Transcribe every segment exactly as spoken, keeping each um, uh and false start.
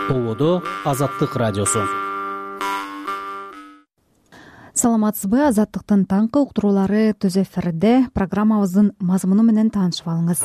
Ободо Азаттык радиосу. Саламатсызбы, Азаттыктын таңкы уктуруулары төз эфирде. Программабыздын мазмуну менен таанышып алыңыз.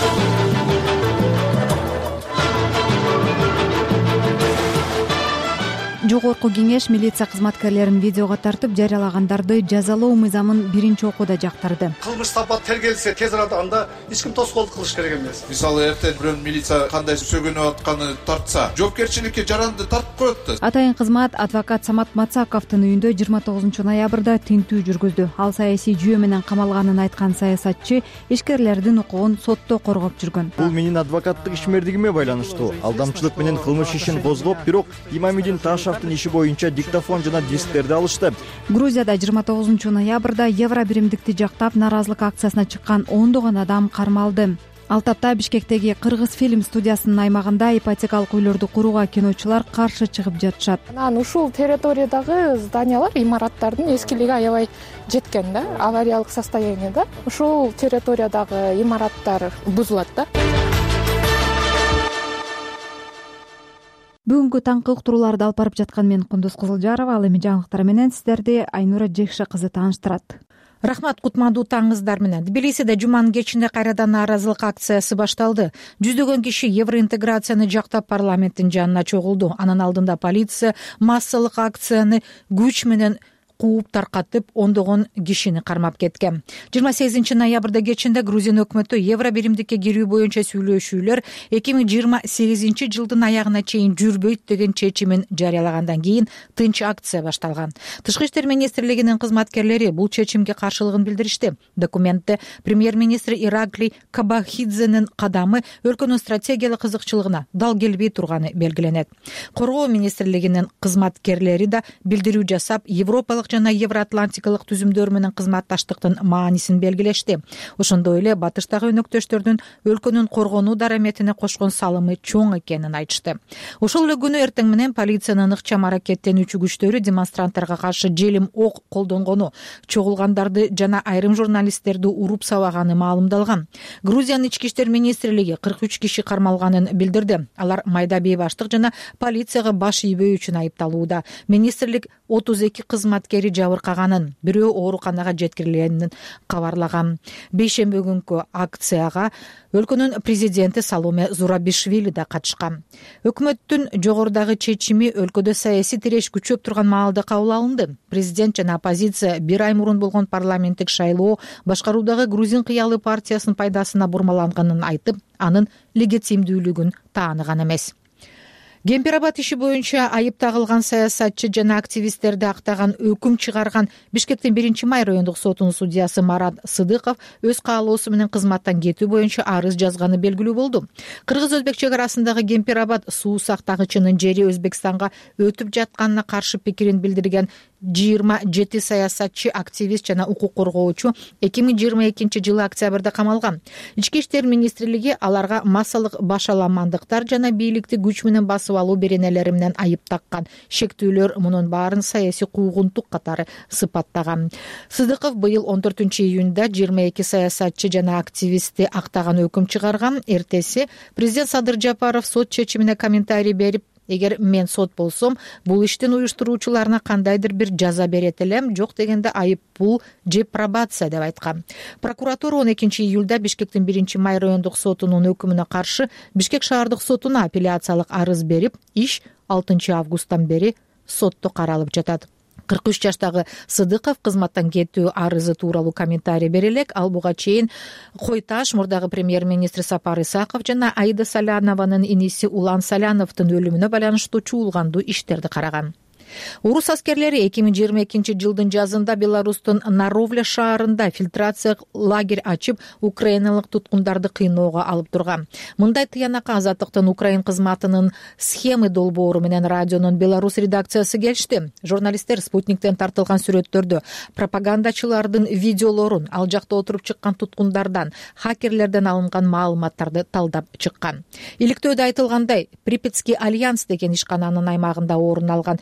Жогорку кеңеш милиция кызматкерлерин видеого тартып жарыялагандарды жазалоо мыйзамын биринчи окууда жактырды. Кылмыш сапат тергелсе тез арада анда эч ким тоскоолдук кылыш керек эмес. Мисалы эртең бирөөнүн милиция кандай сөгөнүп атканы тартса, жоопкерчиликке жаранды тартып коет да. Атайын кызмат адвокат Самат Мацаковдун үйүндө жыйырма тогузунчу ноябрда тинтүү жүргүздү. Ал саясий жүйө менен камалганын айткан саясатчы ишкерлердин укугун сотто коргоп жүргөн. Бул менин адвокаттык ишмердигиме байланыштуу. Алдамчылык менен кылмыш ишин козгоп, бирок Имамидин Таашев иши боюнча диктофон жана дисктерди алышты. Грузияда жыйырма тогузунчу ноябрда евро биримдикти жактап нааразылык акциясына чыккан ондогон адам кармалды. Ал тапта Бишкектеги Кыргыз фильм студиясынын аймагында ипотекалык үйлөрдү курууга киночулар каршы чыгып жатышат. Анан ушул территориядагы зданиялар, имараттардын эскилиги аябай жеткен да, авариялык состояниеда. Ушул территориядагы имараттар бузулат да. Бүгүнкү таңкы уктурууларды алып барып жаткан мен Кундуз Кызылжарова. Ал эми жаңылыктар менен сиздерди Айнура Жекше кызы тааныштырат. Рахмат, кутмандуу таңыңыздар менен. Тбилисиде жуманын кечинде кайрадан нааразылык акциясы башталды. Жүздөгөн киши евроинтеграцияны жактап парламенттин жанына чогулду. Анын алдында полиция массалык акцияны күч менен кууп таркатып, ондогон кишини кармап кеткен. жыйырма сегизинчи ноябрда кечинде Грузин өкмөтү евро биримдикке кирүү боюнча сүйлөшүүлөр эки миң жыйырма сегизинчи жылдын аягына чейин жүрбөйт деген чечимин жарыялагандан кийин тынч акция башталган. Тышкы иштер министрлигинин кызматкерлери бул чечимге каршылыгын билдиришти. Документте премьер-министр Ираклий Кабахидзенин кадамы өлкөнүн стратегиялык кызыкчылыгына дал келбей турганы белгиленет. Коргоо министрлигинин кызматкерлери да билдирүү жасап, европалык жана евроатлантикалык түзүмдөр менен кызматташтыктын маанисин белгилешти. Ошондой эле батыштагы өнөктөштөрдүн өлкөнүн коргонуу дараметине кошкон салымы чоң экенин айтышты. Ошол эле күнү эртең менен полициянын ыкчам аракеттенүүчү күчтөрү демонстранттарга каршы желим ок колдонгону, чогулгандарды жана айрым журналисттерди уруп сабаганы маалымдалган. Грузиянын ички иштер министрлиги кырк үч киши кармалганын билдирди. Алар майда бейбаштык жана полицияга баш ийбөө үчүн айыпталууда. Министрлик отуз эки кызматкер жабыркаганын, бирөө ооруканага жеткирилгенин кабарлаган. Бейшемби күнкү акцияга өлкөнүн президенти Саломе Зурабишвили да катышкан. Өкмөттүн жогорудагы чечими өлкөдө саясий тиреш күчөп турган маалда кабыл алынды. Президент жана оппозиция бир ай мурун болгон парламенттик шайлоо башкаруудагы Грузин кыялы партиясынын пайдасына бурмаланганын айтып, анын легитимдүүлүгүн тааныган эмес. Гемпирабад иши боюнча айып тагылган саясатчы жана активисттерди актаган өкүм чыгарган Бишкектин биринчи май райондук сотунун судьясы Марат Сыдыков өз каалоосу менен кызматтан кетүү боюнча арыз жазганы белгилүү болду. Кыргыз-Өзбек чек арасындагы Гемпирабад суу сактагычынын жери Өзбекстанга өтүп жатканына каршы пикирин билдирген жыйырма жети саясатчы, активист жана укук коргоочу эки миң жыйырма экинчи жылы октябрда камалган. Ички иштер министрлиги аларга массалык башаламандыктар жана бийликти күч менен басып алуу беренелери менен айып таккан. Шектүүлөр мунун баарын саясий куугунтук катары сыпаттаган. Сыдыков быйыл он төртүнчү июнда жыйырма эки саясатчы жана активистти актаган өкүм чыгарган. Эртеси президент Садыр Жапаров сот чечимине комментарий берип, эгер мен сот болсом, бул иштин уюштуруучуларына кандайдыр бир жаза берет элем, жок дегенде айып пул же пробация деп айткан. Прокуратура он экинчи июлда Бишкектин биринчи май райондук сотунун өкүмүнө каршы Бишкек шаардык сотуна апелляциялык арыз берип, иш алтынчы августтан бери сотто каралып жатат. кырк үч жаштагы Сыдыков кызматтан кетүү арызы тууралуу комментарий бере элек. Ал буга чейин Койташ, мурдагы премьер-министр Сапар Исаков жана Аида Салянованын иниси Улан Саляновдун өлүмүнө байланыштуу чуулгандуу иштерди караган. Орус аскерлери эки миң жыйырма экинчи жылдын жазында Беларустун Наровля шаарында фильтрация лагерь ачып, украиналык туткундарды кыйноого алып турган. Мындай тыянакка Азаттыктын Украин кызматынын схемы долбоору менен радионун Беларусь редакциясы келишти. Журналисттер Спутниктен тартылган сүрөттөрдү, пропагандачылардын видеолорун, ал жакта отуруп чыккан туткундардан, хакерлерден алынган маалыматтарды талдап чыккан. Иликтөөдө айтылгандай, Припятский альянс деген ишкананын аймагында орун алган фильтр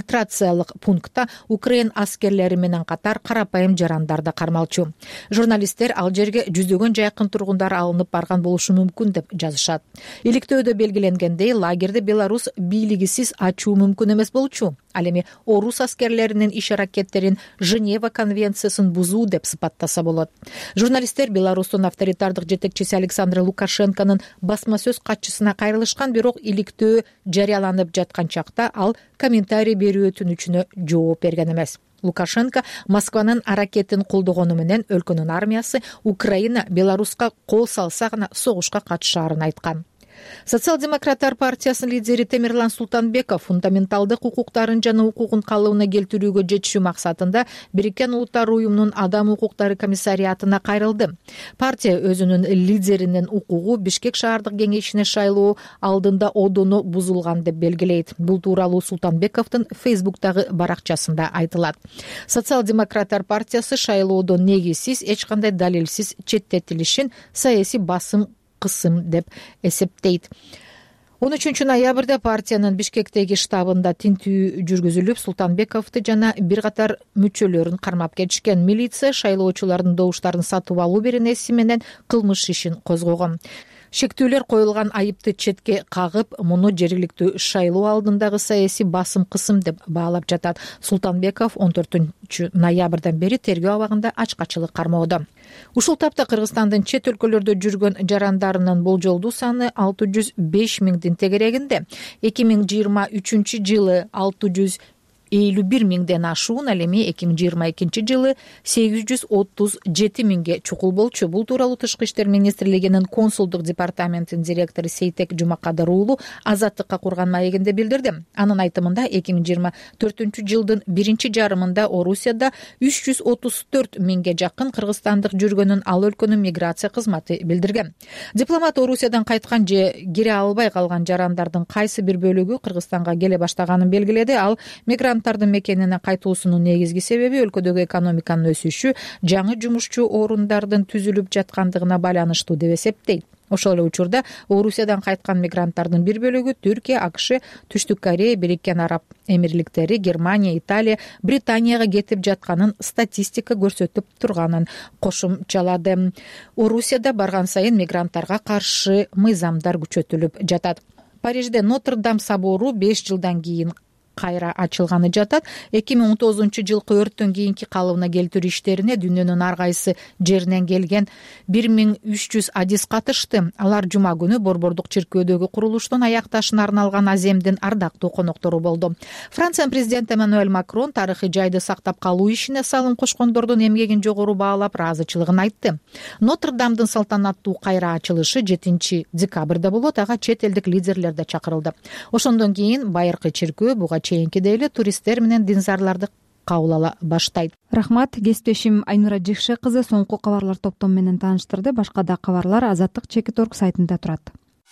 фильтрациялык пунктта украин аскерлери менен катар карапайым жарандар да кармалчу. Журналисттер ал жерге жүздөгөн жайкын тургундар алынып барган болушу мүмкүн деп жазышат. Иликтөөдө белгиленгендей, лагерди Беларусь бийлигисиз ачуу мүмкүн эмес болчу. Ал эми орус аскерлеринин иш-аракеттерин Женева конвенциясын бузуу деп сыпаттаса болот. Журналисттер Беларустун авторитардык жетекчиси Александр Лукашенконун басма сөз катчысына кайрылышкан, бирок иликтөө жарыяланып жаткан чакта ал комментарий берүү өтүнүчүнө жооп берген эмес. Лукашенко Москванын аракетин колдогону менен өлкөнүн армиясы Украина Беларуска кол салса гана согушка катышаарын айткан. Социал-демократтар партиясынын лидери Темирлан Султанбеков фундаменталдык укуктарын жана укугун калыбына келтирүүгө жетишүү максатында Бириккен Улуттар уюмунун Адам укуктары комиссариатына кайрылды. Партия өзүнүн лидеринин укугу Бишкек шаардык кеңешине шайлоо алдында одону бузулган деп белгилейт. Бул тууралуу Султанбековдун Фейсбуктагы баракчасында айтылат. Социал-демократтар партиясы шайлоодон негизсиз, эч кандай далилсиз четтетилишин саясий басым кысым деп эсептейт. он үчүнчү ноябрда партиянын Бишкектеги штабында тинтүү жүргүзүлүп, Султанбековду жана бир катар мүчөлөрүн кармап кетишкен. Милиция шайлоочулардын добуштарын сатып алуу беренеси менен кылмыш ишин козгогон. Шектүүлөр коюлган айыпты четке кагып, муну жергиликтүү шайлоо алдындагы саясий басым кысым деп баалап жатат. Султанбеков он төртүнчү ноябрдан бери тергөө абагында ачкачылык кармоодо. Ушул тапта Кыргызстандын чет өлкөлөрдө жүргөн жарандарынын болжолдуу саны алты жүз беш миңдин тегерегинде. эки миң жыйырма үчүнчү жылы алты жүз элүү бир миңден ашуун, ал эми эки миң жыйырма экинчи жылы сегиз жүз отуз жети миңге чукул болчу. Бул тууралуу Тышкы иштер министрлигинин консулдук департаментинин директору Сейтек Жумакадар уулу Азаттыкка курган маегинде билдирди. Анын айтымында эки миң жыйырма төртүнчү жылдын биринчи жарымында Орусияда үч жүз отуз төрт миңге жакын кыргызстандык жүргөнүн ал өлкөнүн миграция кызматы билдирген. Дипломат Орусиядан кайткан же кире албай калган жарандардын кайсы бир бөлүгү Кыргызстанга келе баштаганын белгиледи. Ал мигранттардын мекенине кайтуусунун негизги себеби өлкөдөгү экономиканын өсүшү, жаңы жумушчу орундардын түзүлүп жаткандыгына байланыштуу деп эсептейт. Ошол эле учурда Орусиядан кайткан мигранттардын бир бөлүгү Түркия, АКШ, Түштүк Корея, Бириккен Араб Эмирликтери, Германия, Италия, Британияга кетип жатканын статистика көрсөтүп турганын кошумчалады. Орусияда барган сайын мигранттарга каршы мыйзамдар күчөтүлүп жатат. Парижде Нотр-Дам собору беш жылдан кийин кайра ачылганы жатат. эки миң он тогузунчу жылкы өрттөн кийинки калыбына келтирүү иштерине дүйнөнүн ар кайсы жеринен келген бир миң үч жүз адис катышты. Алар жума күнү Борбордук чиркөөдөгү курулуштун аякташына арналган аземдин ардактуу коноктору болду. Франциянын президенти Эммануэль Макрон тарыхый жайды сактап калуу ишине салым кошкондордун эмгегин жогору баалап, ыраазычылыгын айтты. Нотр-Дамдын салтанаттуу кайра ачылышы жетинчи декабрда болот. Ага чет элдик лидерлер да чакырылды. Ошондон кийин байыркы чиркөө буга чейинкиде эле туристтер менен динзарларды кабыл ала баштайт. Рахмат. Кесиптешим Айнура Жекше кызы соңку кабарлар топтому менен тааныштырды. Башка да кабарлар Азаттык чекит точка орг сайтында турат.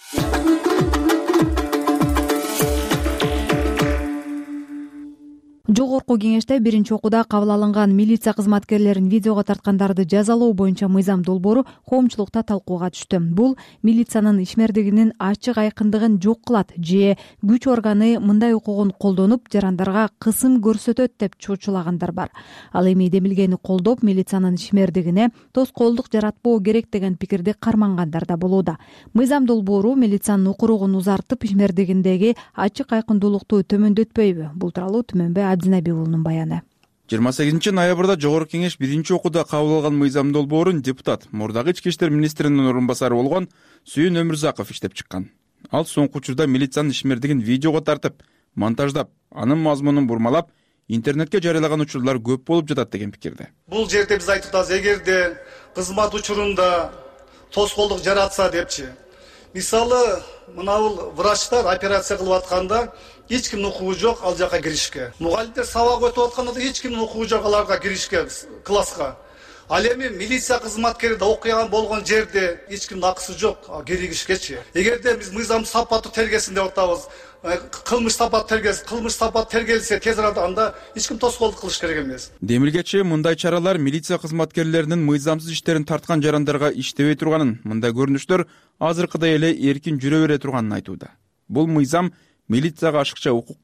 Жогорку кеңеште биринчи окууда кабыл алынган милиция кызматкерлерин видеого тарткандарды жазалоо боюнча мыйзам долбоору коомчулукта талкууга түштү. Бул милициянын ишмердигинин ачык айкындыгын жок кылат же күч органы мындай укугун колдонуп жарандарга кысым көрсөтөт деп чочулагандар бар. Ал эми демилгени колдоп, милициянын ишмердигине тоскоолдук жаратпоо керек деген пикирди кармангандар да болууда. Мыйзам долбоору милициянын укуругун узартып, ишмердигиндеги ачык айкындуулукту төмөндөтпөйбү? Бул тууралуу Түмөнбай Абдинабий уулунун баяны. жыйырма сегизинчи ноябрда Жогорку кеңеш биринчи окууда кабыл алган мыйзам долбоорун депутат, мурдагы ички иштер министринин орун басары болгон Сүйүн Өмүрзаков иштеп чыккан. Ал соңку учурда милициянын ишмердигин видеого тартып, монтаждап, анын мазмунун бурмалап, интернетке жарыялаган учурлар көп болуп жатат деген пикирде. Бул жерде биз айтып атабыз, эгерде кызмат учурунда тоскоолдук жаратса депчи. Мисалы, мынабул врачтар операция кылып атканда эч кимдин укугу жок ал жака киришке. Мугалимдер сабак өтүп атканда да эч кимдин укугу жок аларга киришке, класска. Ал эми милиция кызматкери да окуян болгон жерде эч кимдин акысы жок киришкечи. Эгерде биз мыйзам сапаттуу тергесин деп атабыз, кылмыш сапат тергес, кылмыш сапат тергелсе тез арада анда эч ким тоскоолдук кылыш керек эмес. Демилгечи мындай чаралар милиция кызматкерлеринин мыйзамсыз иштерин тарткан жарандарга иштебей турганын, мындай көрүнүштөр азыркыдай эле эркин жүрө бере турганын айтууда. Бул мыйзам милицияга ашыкча укук берип,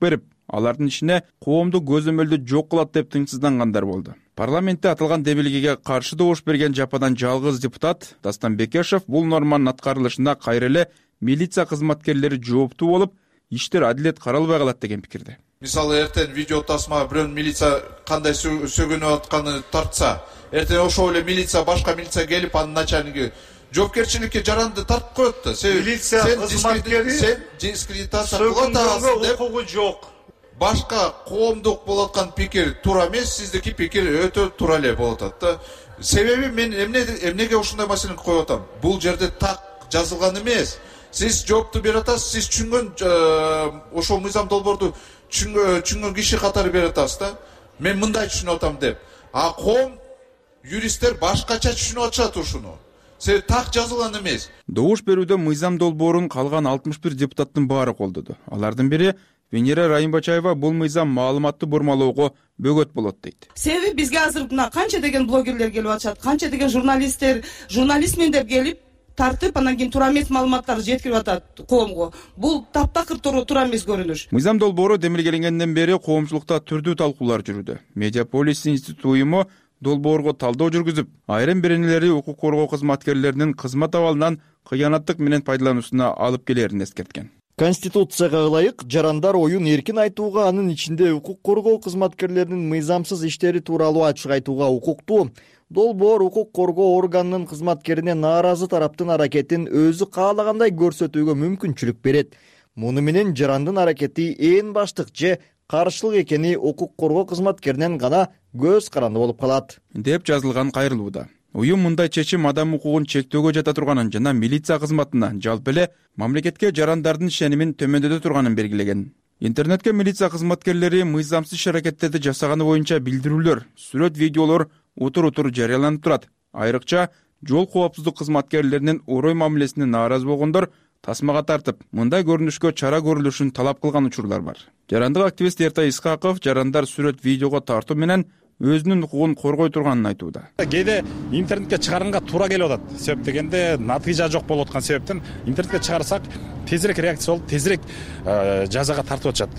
алардын ишине коомду көзөмөлдө жок кылат деп тынчсыздангандар болду. Парламентте аталган демилгеге каршы добуш берген жападан жалгыз депутат Дастан Бекешев бул норманын аткарылышына кайра эле милиция кызматкерлери жооптуу болуп, иштер адилет каралбай калат деген пикирде. Мисалы эртең видео тасма бирөөнүн милиция кандай сөгүнүп атканын тартса, эртең ошол эле милиция башка милиция келип анын начальниги жоопкерчиликке жаранды тартып коет да. Милиция кызматкери сен дискредитация кылып атасың деп укугу жок. Башка коомдук болуп аткан пикир туура эмес, сиздики пикир өтө туура эле болуп атат да. Себеби мен эмне эмнеге ушундай маселени коюп атам? Бул жерде так жазылган эмес. Сиз жоопту берип атасыз, сиз түшүнгөн ошол мыйзам долбоорду түшүнгөн киши катары берип атасыз да. Мен мындай түшүнүп атам деп. А коом юристтер башкача түшүнүп атышат ушуну. Себеби так жазылган эмес. Добуш берүүдө мыйзам долбоорун калган алтымыш бир депутаттын баары колдоду. Алардын бири Венера Райымбачаева бул мыйзам маалыматты бурмалоого бөгөт болот дейт. Себеби бизге азыр мына канча деген блогерлер келип атышат, канча деген журналисттер, журналистмен деп келип тартып, анан кийин туура эмес маалыматтарды жеткирип атат коомго. Бул таптакыр туура эмес көрүнүш. Мыйзам долбоору демилгеленгенден бери коомчулукта түрдүү талкуулар жүрүүдө. Медиаполис институту уюму долбоорго талдоо жүргүзүп, айрым беренелери укук коргоо кызматкерлеринин кызмат абалынан кыянаттык менен пайдалануусуна алып келерин эскерткен. Конституцияга ылайык жарандар оюн эркин айтууга, анын ичинде укук коргоо кызматкерлеринин мыйзамсыз иштери тууралуу ачык айтууга укуктуу. Долбоор укук коргоо органынын кызматкерине нааразы тараптын аракетин өзү каалагандай көрсөтүүгө мүмкүнчүлүк берет. Муну менен жарандын аракети ээн баштык же каршылык экени укук коргоо кызматкеринен гана көз каранды болуп калат, деп жазылган кайрылууда. Уюм мындай чечим адам укугун чектөөгө жата турганын жана милиция кызматына жалпы эле мамлекетке жарандардын ишенимин төмөндөтө турганын белгилеген. Интернетке милиция кызматкерлери мыйзамсыз иш-аракеттерди жасаганы боюнча билдирүүлөр, сүрөт, видеолор утур-утур жарыяланып турат. Айрыкча жол коопсуздук кызматкерлеринин орой мамилесине нааразы болгондор тасмага тартып, мындай көрүнүшкө чара көрүлүшүн талап кылган учурлар бар. Жарандык активист Эртай Исхаков жарандар сүрөт, видеого тартуу менен өзүнүн укугун коргой турганын айтууда. Кээде интернетке чыгарганга туура келип атат. Себеп дегенде натыйжа жок болуп аткан себептен интернетке чыгарсак тезирээк реакция болуп, тезирээк жазага тартып атышат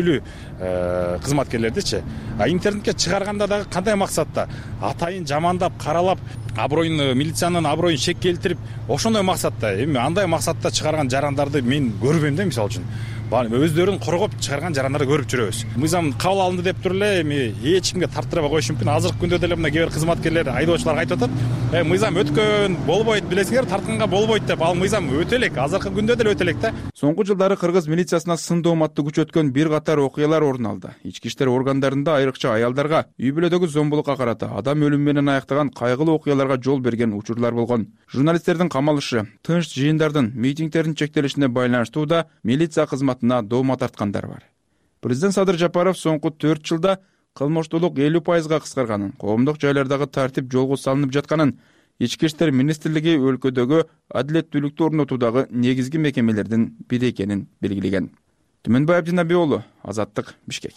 күнөөлүү кызматкерлердичи. А интернетке чыгарганда дагы кандай максатта? Атайын жамандап, каралап, аброюн милициянын аброюн шек келтирип, ошондой максатта. Эми андай максатта чыгарган жарандарды мен көрбөйм да, мисалы үчүн. Өздөрүн коргоп чыгарган жарандарды көрүп жүрөбүз. Мыйзам кабыл алынды деп туруп эле эми эч кимге тартыра коюш мүмкүн. Азыркы күндө деле мына кээ бир кызматкерлер, айдоочулар айтып атат, "Э, мыйзам өткөн, болбойт, билесиңер, тартканга болбойт" деп. Ал мыйзам өтө элек, азыркы күндө деле өтө элек да. Соңку жылдары кыргыз милициясына сын дооматты күчөткөн бир катар окуялар орун алды. Ички иштер органдарында айрыкча аялдарга үй бүлөдөгү зомбулукка карата, адам өлүмү менен аяктаган кайгылуу окуяларга жол берген учурлар болгон. Журналисттердин камалышы, тынч жыйындардын, митингдердин чектелишине байланыштуу да милиция кызматына доомат тарткандар бар. Президент Садыр Жапаров соңку төрт жылда кылмыштуулук элүү пайызга кыскарганын, коомдук жайлардагы тартип жолго салынып жатканын, Ички иштер министрлиги өлкөдөгү адилеттүүлүктү орнотуудагы негизги мекемелердин бири экенин белгилеген. Түмөнбай Абдинабий уулу, Азаттык, Бишкек.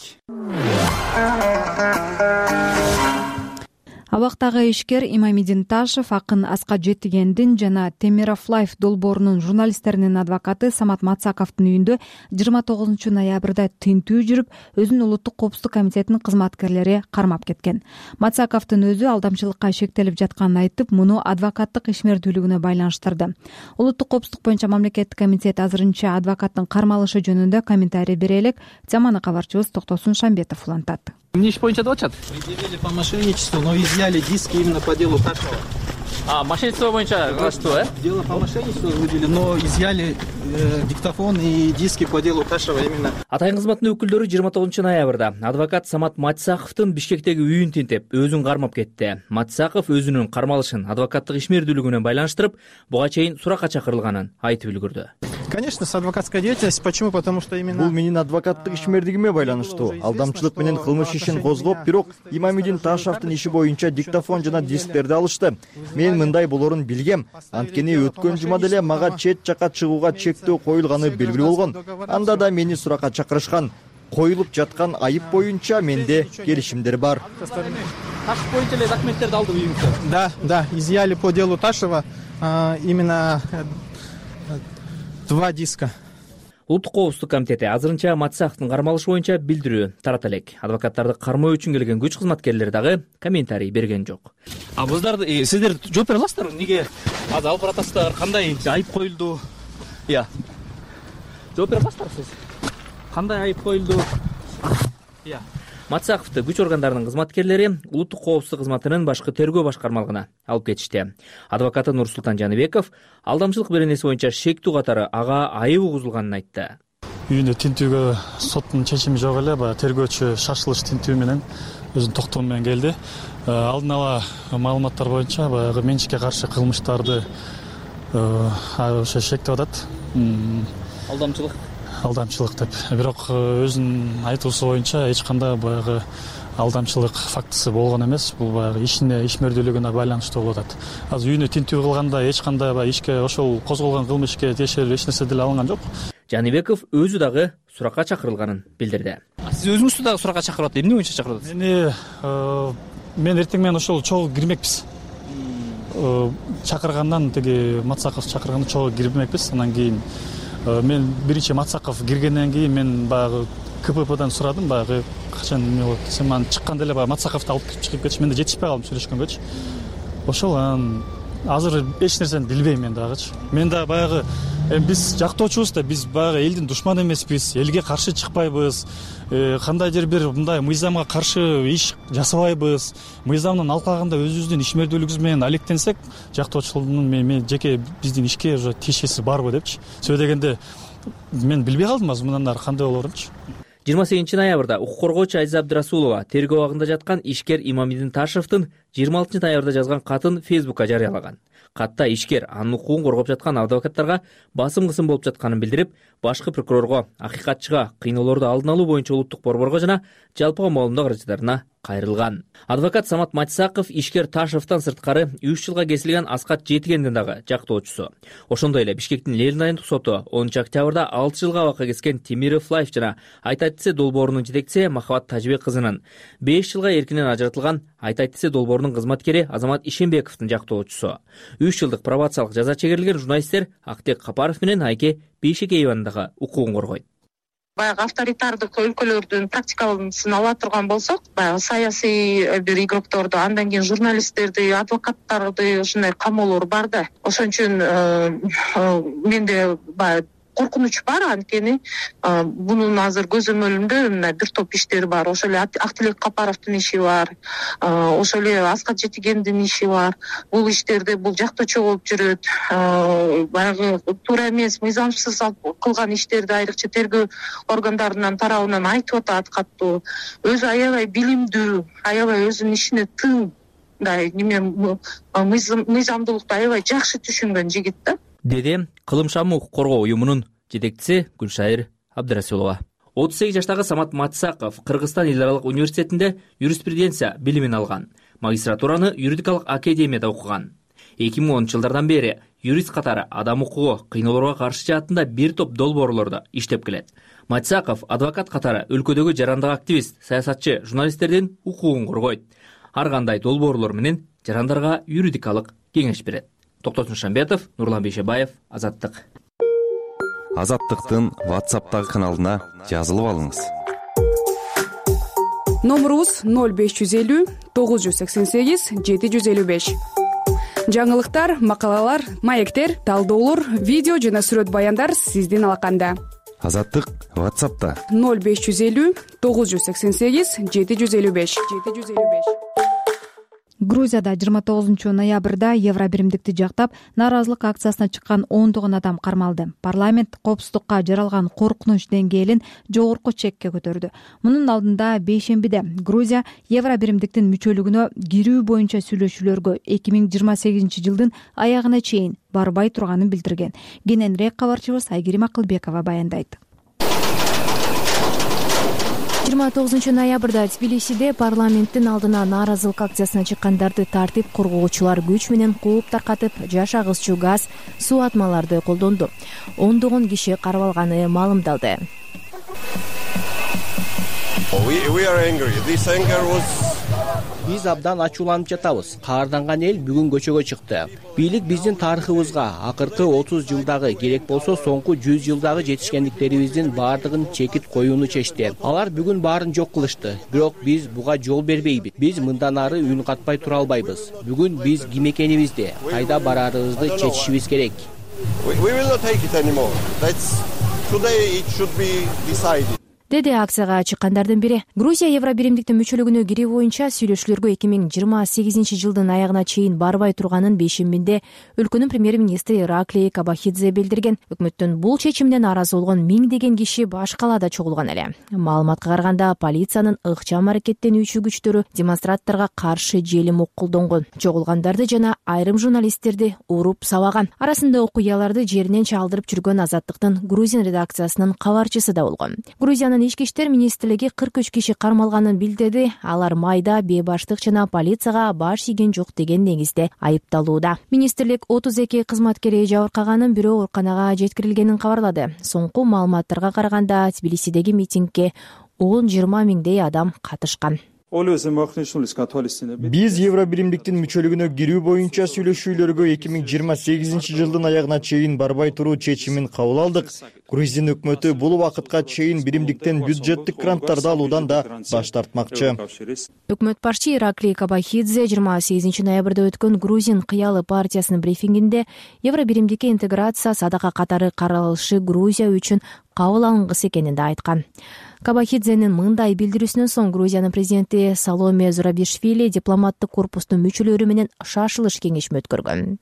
Абактагы ишкер Имамидин Ташев акын Аскат Жетигендин жана Темиров Лайф долбоорунун журналисттеринин адвокаты Самат Мацаковдун үйүндө жыйырма тогузунчу ноябрда тинтүү жүрүп, өзүн Улуттук коопсуздук комитетинин кызматкерлери кармап кеткен. Мацаковдун өзү алдамчылыкка шектелип жатканын айтып, муну адвокаттык ишмердүүлүгүнө байланыштырды. Улуттук коопсуздук боюнча мамлекеттик комитет азырынча адвокаттын кармалышы жөнүндө комментарий бере элек. Заманы кабарчыбыз Токтосун Шамбетов улантат. Мне иш боюнча деп атышат. Предъявили по мошенничеству, но изъяли диски именно по делу Ташева. А, мошенничество боюнча что, э? Дело по мошенничеству выявили, но изъяли э, диктофон и диски по делу Ташева именно. Атайын кызматтын өкүлдөрү жыйырма тогузунчу ноябрда адвокат Самат Мацаковдун Бишкектеги үйүн тинтеп, өзүн кармап кетти. Мацаков өзүнүн кармалышын адвокаттык ишмердүүлүгүнө байланыштырып, буга чейин суракка чакырылганын айтып үлгүрдү. Конечно, с адвокатской деятельностью. Почему? Потому что именно... Бул менин адвокаттык ишмердигиме байланыштуу. Алдамчылык менен кылмыш ишин козгоп, бирок Имамидин Ташевдин иши боюнча диктофон жана дисктерди алышты. Мен мындай болорун билгем. Анткени өткөн жумада эле мага чет жака чыгууга чектөө коюлганы белгилүү болгон. Анда да мени суракка чакырышкан. Коюлуп жаткан айып боюнча менде келишимдер бар. Ташев боюнча эле документтерди алды үйүңүздө? Да, да, изъяли по делу Ташева именно два диска. Улуттук коопсуздук комитети азырынча Матсаковдун кармалышы боюнча билдирүү тарата элек. Адвокаттарды кармоо үчүн келген күч кызматкерлери дагы комментарий берген жок. А буздар сиздер жооп бере аласыздарбы? Эмнеге азыр алып баратасыздар? Кандай айып коюлду? Ыя. Жооп бере аласыздарбы сиз? Кандай айып коюлду? Ыя. Матсаковду күч органдарынын кызматкерлери улуттук коопсуздук кызматынын башкы тергөө башкармалыгына алып кетишти. Адвокаты Нурсултан Жаныбеков алдамчылык беренеси боюнча шектүү катары ага айып угузулганын айтты. Үйүндө тинтүүгө соттун чечими жок эле, баягы тергөөчү шашылыш тинтүү менен өзүнүн токтому менен келди. Алдын ала маалыматтар боюнча баягы менчикке каршы кылмыштарды ошо шектеп атат. Алдамчылык алдамчылык деп. Бирок өзүнүн айтуусу боюнча эч кандай баягы алдамчылык фактысы болгон эмес. Бул баягы ишине, ишмердүүлүгүнө байланыштуу болуп атат. Азыр үйүнө тинтүү кылганда эч кандай баягы ишке, ошол козголгон кылмыш ишке тиешелүү эч нерсе деле алынган жок. Жаныбеков өзү дагы суракка чакырылганын билдирди. Сиз өзүңүздү дагы суракка чакырып атат. Эмне боюнча чакырып атасыз? Мени мен эртең менен ошол чогуу кирмекпиз. Чакыргандан тиги Матсаков чакырганда чогуу кирмекпиз. Андан кийин мен биринчи Матсаков киргенден кийин мен баягы КППдан сурадым, баягы качан эмне болот десем, анан чыкканда эле баягы Матсаковду алып чыгып кетиш. Менде жетишпей калдым сүйлөшкөнгөчү. Ошол анан азыр эч нерсени билбейм мен дагычы. Мен да баягы биз жактоочубуз да, биз баягы элдин душманы эмеспиз, элге каршы чыкпайбыз. Кандайдыр бир мындай мыйзамга каршы иш жасабайбыз. Мыйзамдын алкагында өзүбүздүн ишмердүүлүгүбүз менен алектенсек, жактоочулуктун мен жеке биздин ишке уже тиешеси барбы депчи. Сөзү дегенде мен билбей калдым азыр мындан ары кандай болорунчу. жыйырма сегизинчи ноябрда укук коргоочу Азиза Абдырасулова тергөө абагында жаткан ишкер Имамидин Ташевдин жыйырма алтынчы ноябрда жазган катын Фейсбукка жарыялаган. Катта ишкер анын укугун коргоп жаткан адвокаттарга басым кысым болуп жатканын билдирип, башкы прокурорго, акыйкатчыга кыйноолорду алдын алуу боюнча улуттук борборго жана жалпыга маалымдоо каражаттарына кайрылган. Адвокат Самат Матсаков ишкер Ташевден сырткары үч жылга кесилген Аскат Жетигендин дагы жактоочусу. Ошондой эле Бишкектин Лелин айылдык соту онунчу октябрда алты жылга абакка кескен Темиров Лайф жана Айтайтисе долбоорунун жетекчиси Махабат Тажибек кызынын беш жылга эркинен ажыратылган Айтайтисе долбоорунун кызматкери Азамат Ишенбековдун жактоочусу. үч жылдык пробациялык жаза чегерилген журналисттер Актек Капаров менен Айке Бейшекееванын дагы укугун коргойт. Баягы авторитардык өлкөлөрдүн практикасын ала турган болсок, баягы саясий бир игрокторду, андан кийин журналисттерди, адвокаттарды ушундай камоолор бар да. Ошон үчүн менде баягы коркунуч бар, анткени бунун азыр көзөмөлүндө мына бир топ иштер бар. Ошол эле Актилек Капаровдун иши бар, ошол эле Аскат Жетигендин иши бар. Бул иштерде бул жактоочу болуп жүрөт. Баягы туура эмес, мыйзамсыз кылган иштерди айрыкча тергөө органдарынын тарабынан айтып атат каттуу. Өзү аябай билимдүү, аябай өзүнүн ишине тың, мындай неме мыйзамдуулукту аябай жакшы түшүнгөн жигит да. Деди Кылым шамы укук коргоо уюмунун жетекчиси Гүлшайыр Абдырасулова. отуз сегиз жаштагы Самат Матсаков Кыргызстан эл аралык университетинде юриспруденция билимин алган. Магистратураны юридикалык академияда окуган. эки миң онунчу жылдардан бери юрист катары адам укугу, кыйноолорго каршы жаатында бир топ долбоорлордо иштеп келет. Матсаков адвокат катары өлкөдөгү жарандык активист, саясатчы, журналисттердин укугун коргойт. Ар кандай долбоорлор менен жарандарга юридикалык кеңеш берет. Токтосун Шамбетов, Нурлан Бейшебаев, Азаттык. Азаттыктын WhatsApp'тагы каналына жазылып алыңыз. Номерубуз ноль беш жүз элүү тогуз жүз сексен сегиз жети жүз элүү беш. Жаңылыктар, макалалар, маектер, талдоолор, видео жана сүрөт баяндар сиздин алаканда. Азаттык WhatsApp'та ноль беш жүз элүү тогуз жүз сексен сегиз жети жүз элүү беш. Грузияда жыйырма тогузунчу ноябрда евробиримдикти жактап нааразылык акциясына чыккан ондогон адам кармалды. Парламент коопсуздукка жаралган коркунуч деңгээлин жогорку чекке көтөрдү. Мунун алдында бейшембиде Грузия евробиримдиктин мүчөлүгүнө кирүү боюнча сүйлөшүүлөргө эки миң жыйырма сегизинчи жылдын аягына чейин барбай турганын билдирген. Кененирээк кабарчыбыз Айгерим Акылбекова баяндайт. жыйырма тогузунчу ноябрда Тбилисиде парламенттин алдына нааразылык акциясына чыккандарды тартип коргоочулар күч менен кууп таркатып, жаш агызчу газ, суу атмаларды колдонду. Ондогон киши кармалганы маалымдалды. We, we are angry. This anger was биз абдан ачууланып жатабыз. Каарданган эл бүгүн көчөгө чыкты. Бийлик биздин тарыхыбызга акыркы отуз жылдагы, керек болсо соңку жүз жылдагы жетишкендиктерибиздин баардыгын чекит коюуну чечти. Алар бүгүн баарын жок кылышты. Бирок биз буга жол бербейбиз. Биз мындан ары үн катпай тура албайбыз. Бүгүн биз ким экенибизди, кайда барарыбызды чечишибиз керек. деди акцияга чыккандардын бири. Грузия Евробиримдиктин мүчөлүгүнө кирүү боюнча сүйлөшүүлөргө эки миң жыйырма сегизинчи жылдын аягына чейин барбай турганын бейшембинде өлкөнүн премьер-министри Ираклий Кобахидзе билдирген. Өкмөттүн бул чечимине нааразы болгон миңдеген киши баш калаада чогулган эле. Маалыматка караганда, полициянын ыкчам аракеттенүүчү күчтөрү демонстранттарга каршы желим ок колдонгон. Чогулгандарды жана айрым журналисттерди уруп сабаган. Арасында окуяларды жеринен чалдырып жүргөн Азаттыктын Грузин редакциясынын кабарчысы да болгон. Грузиянын ички иштер министрлиги кырк үч киши кармалганын билдирди. Алар майда, бейбаштык жана полицияга баш ийген жок деген негизде айыпталууда. Министрлик отуз эки кызматкери жабыркаганын, бирөө ооруканага жеткирилгенин кабарлады. Соңку маалыматтарга караганда, Тбилисидеги митингге он жыйырма миңдей адам катышкан. Биз Евробиримдиктин мүчөлүгүнө кирүү боюнча сүйлөшүүлөргө эки миң жыйырма сегизинчи жылдын аягына чейин барбай туруу чечимин кабыл алдык. Грузин өкмөтү бул убакытка чейин биримдиктен бюджеттик гранттарды алуудан да баш тартмакчы. Өкмөт башчы Ираклий Кобахидзе жыйырма сегизинчи ноябрда өткөн Грузин кыялы партиясынын брифингинде Евробиримдикке интеграция садака катары каралышы Грузия үчүн кабыл алынгысы экенин да айткан. Кобахидзенин мындай билдирүүсүнөн соң Грузиянын президенти Саломе Зурабишвили дипломаттык корпустун мүчөлөрү менен шашылыш кеңешме өткөргөн.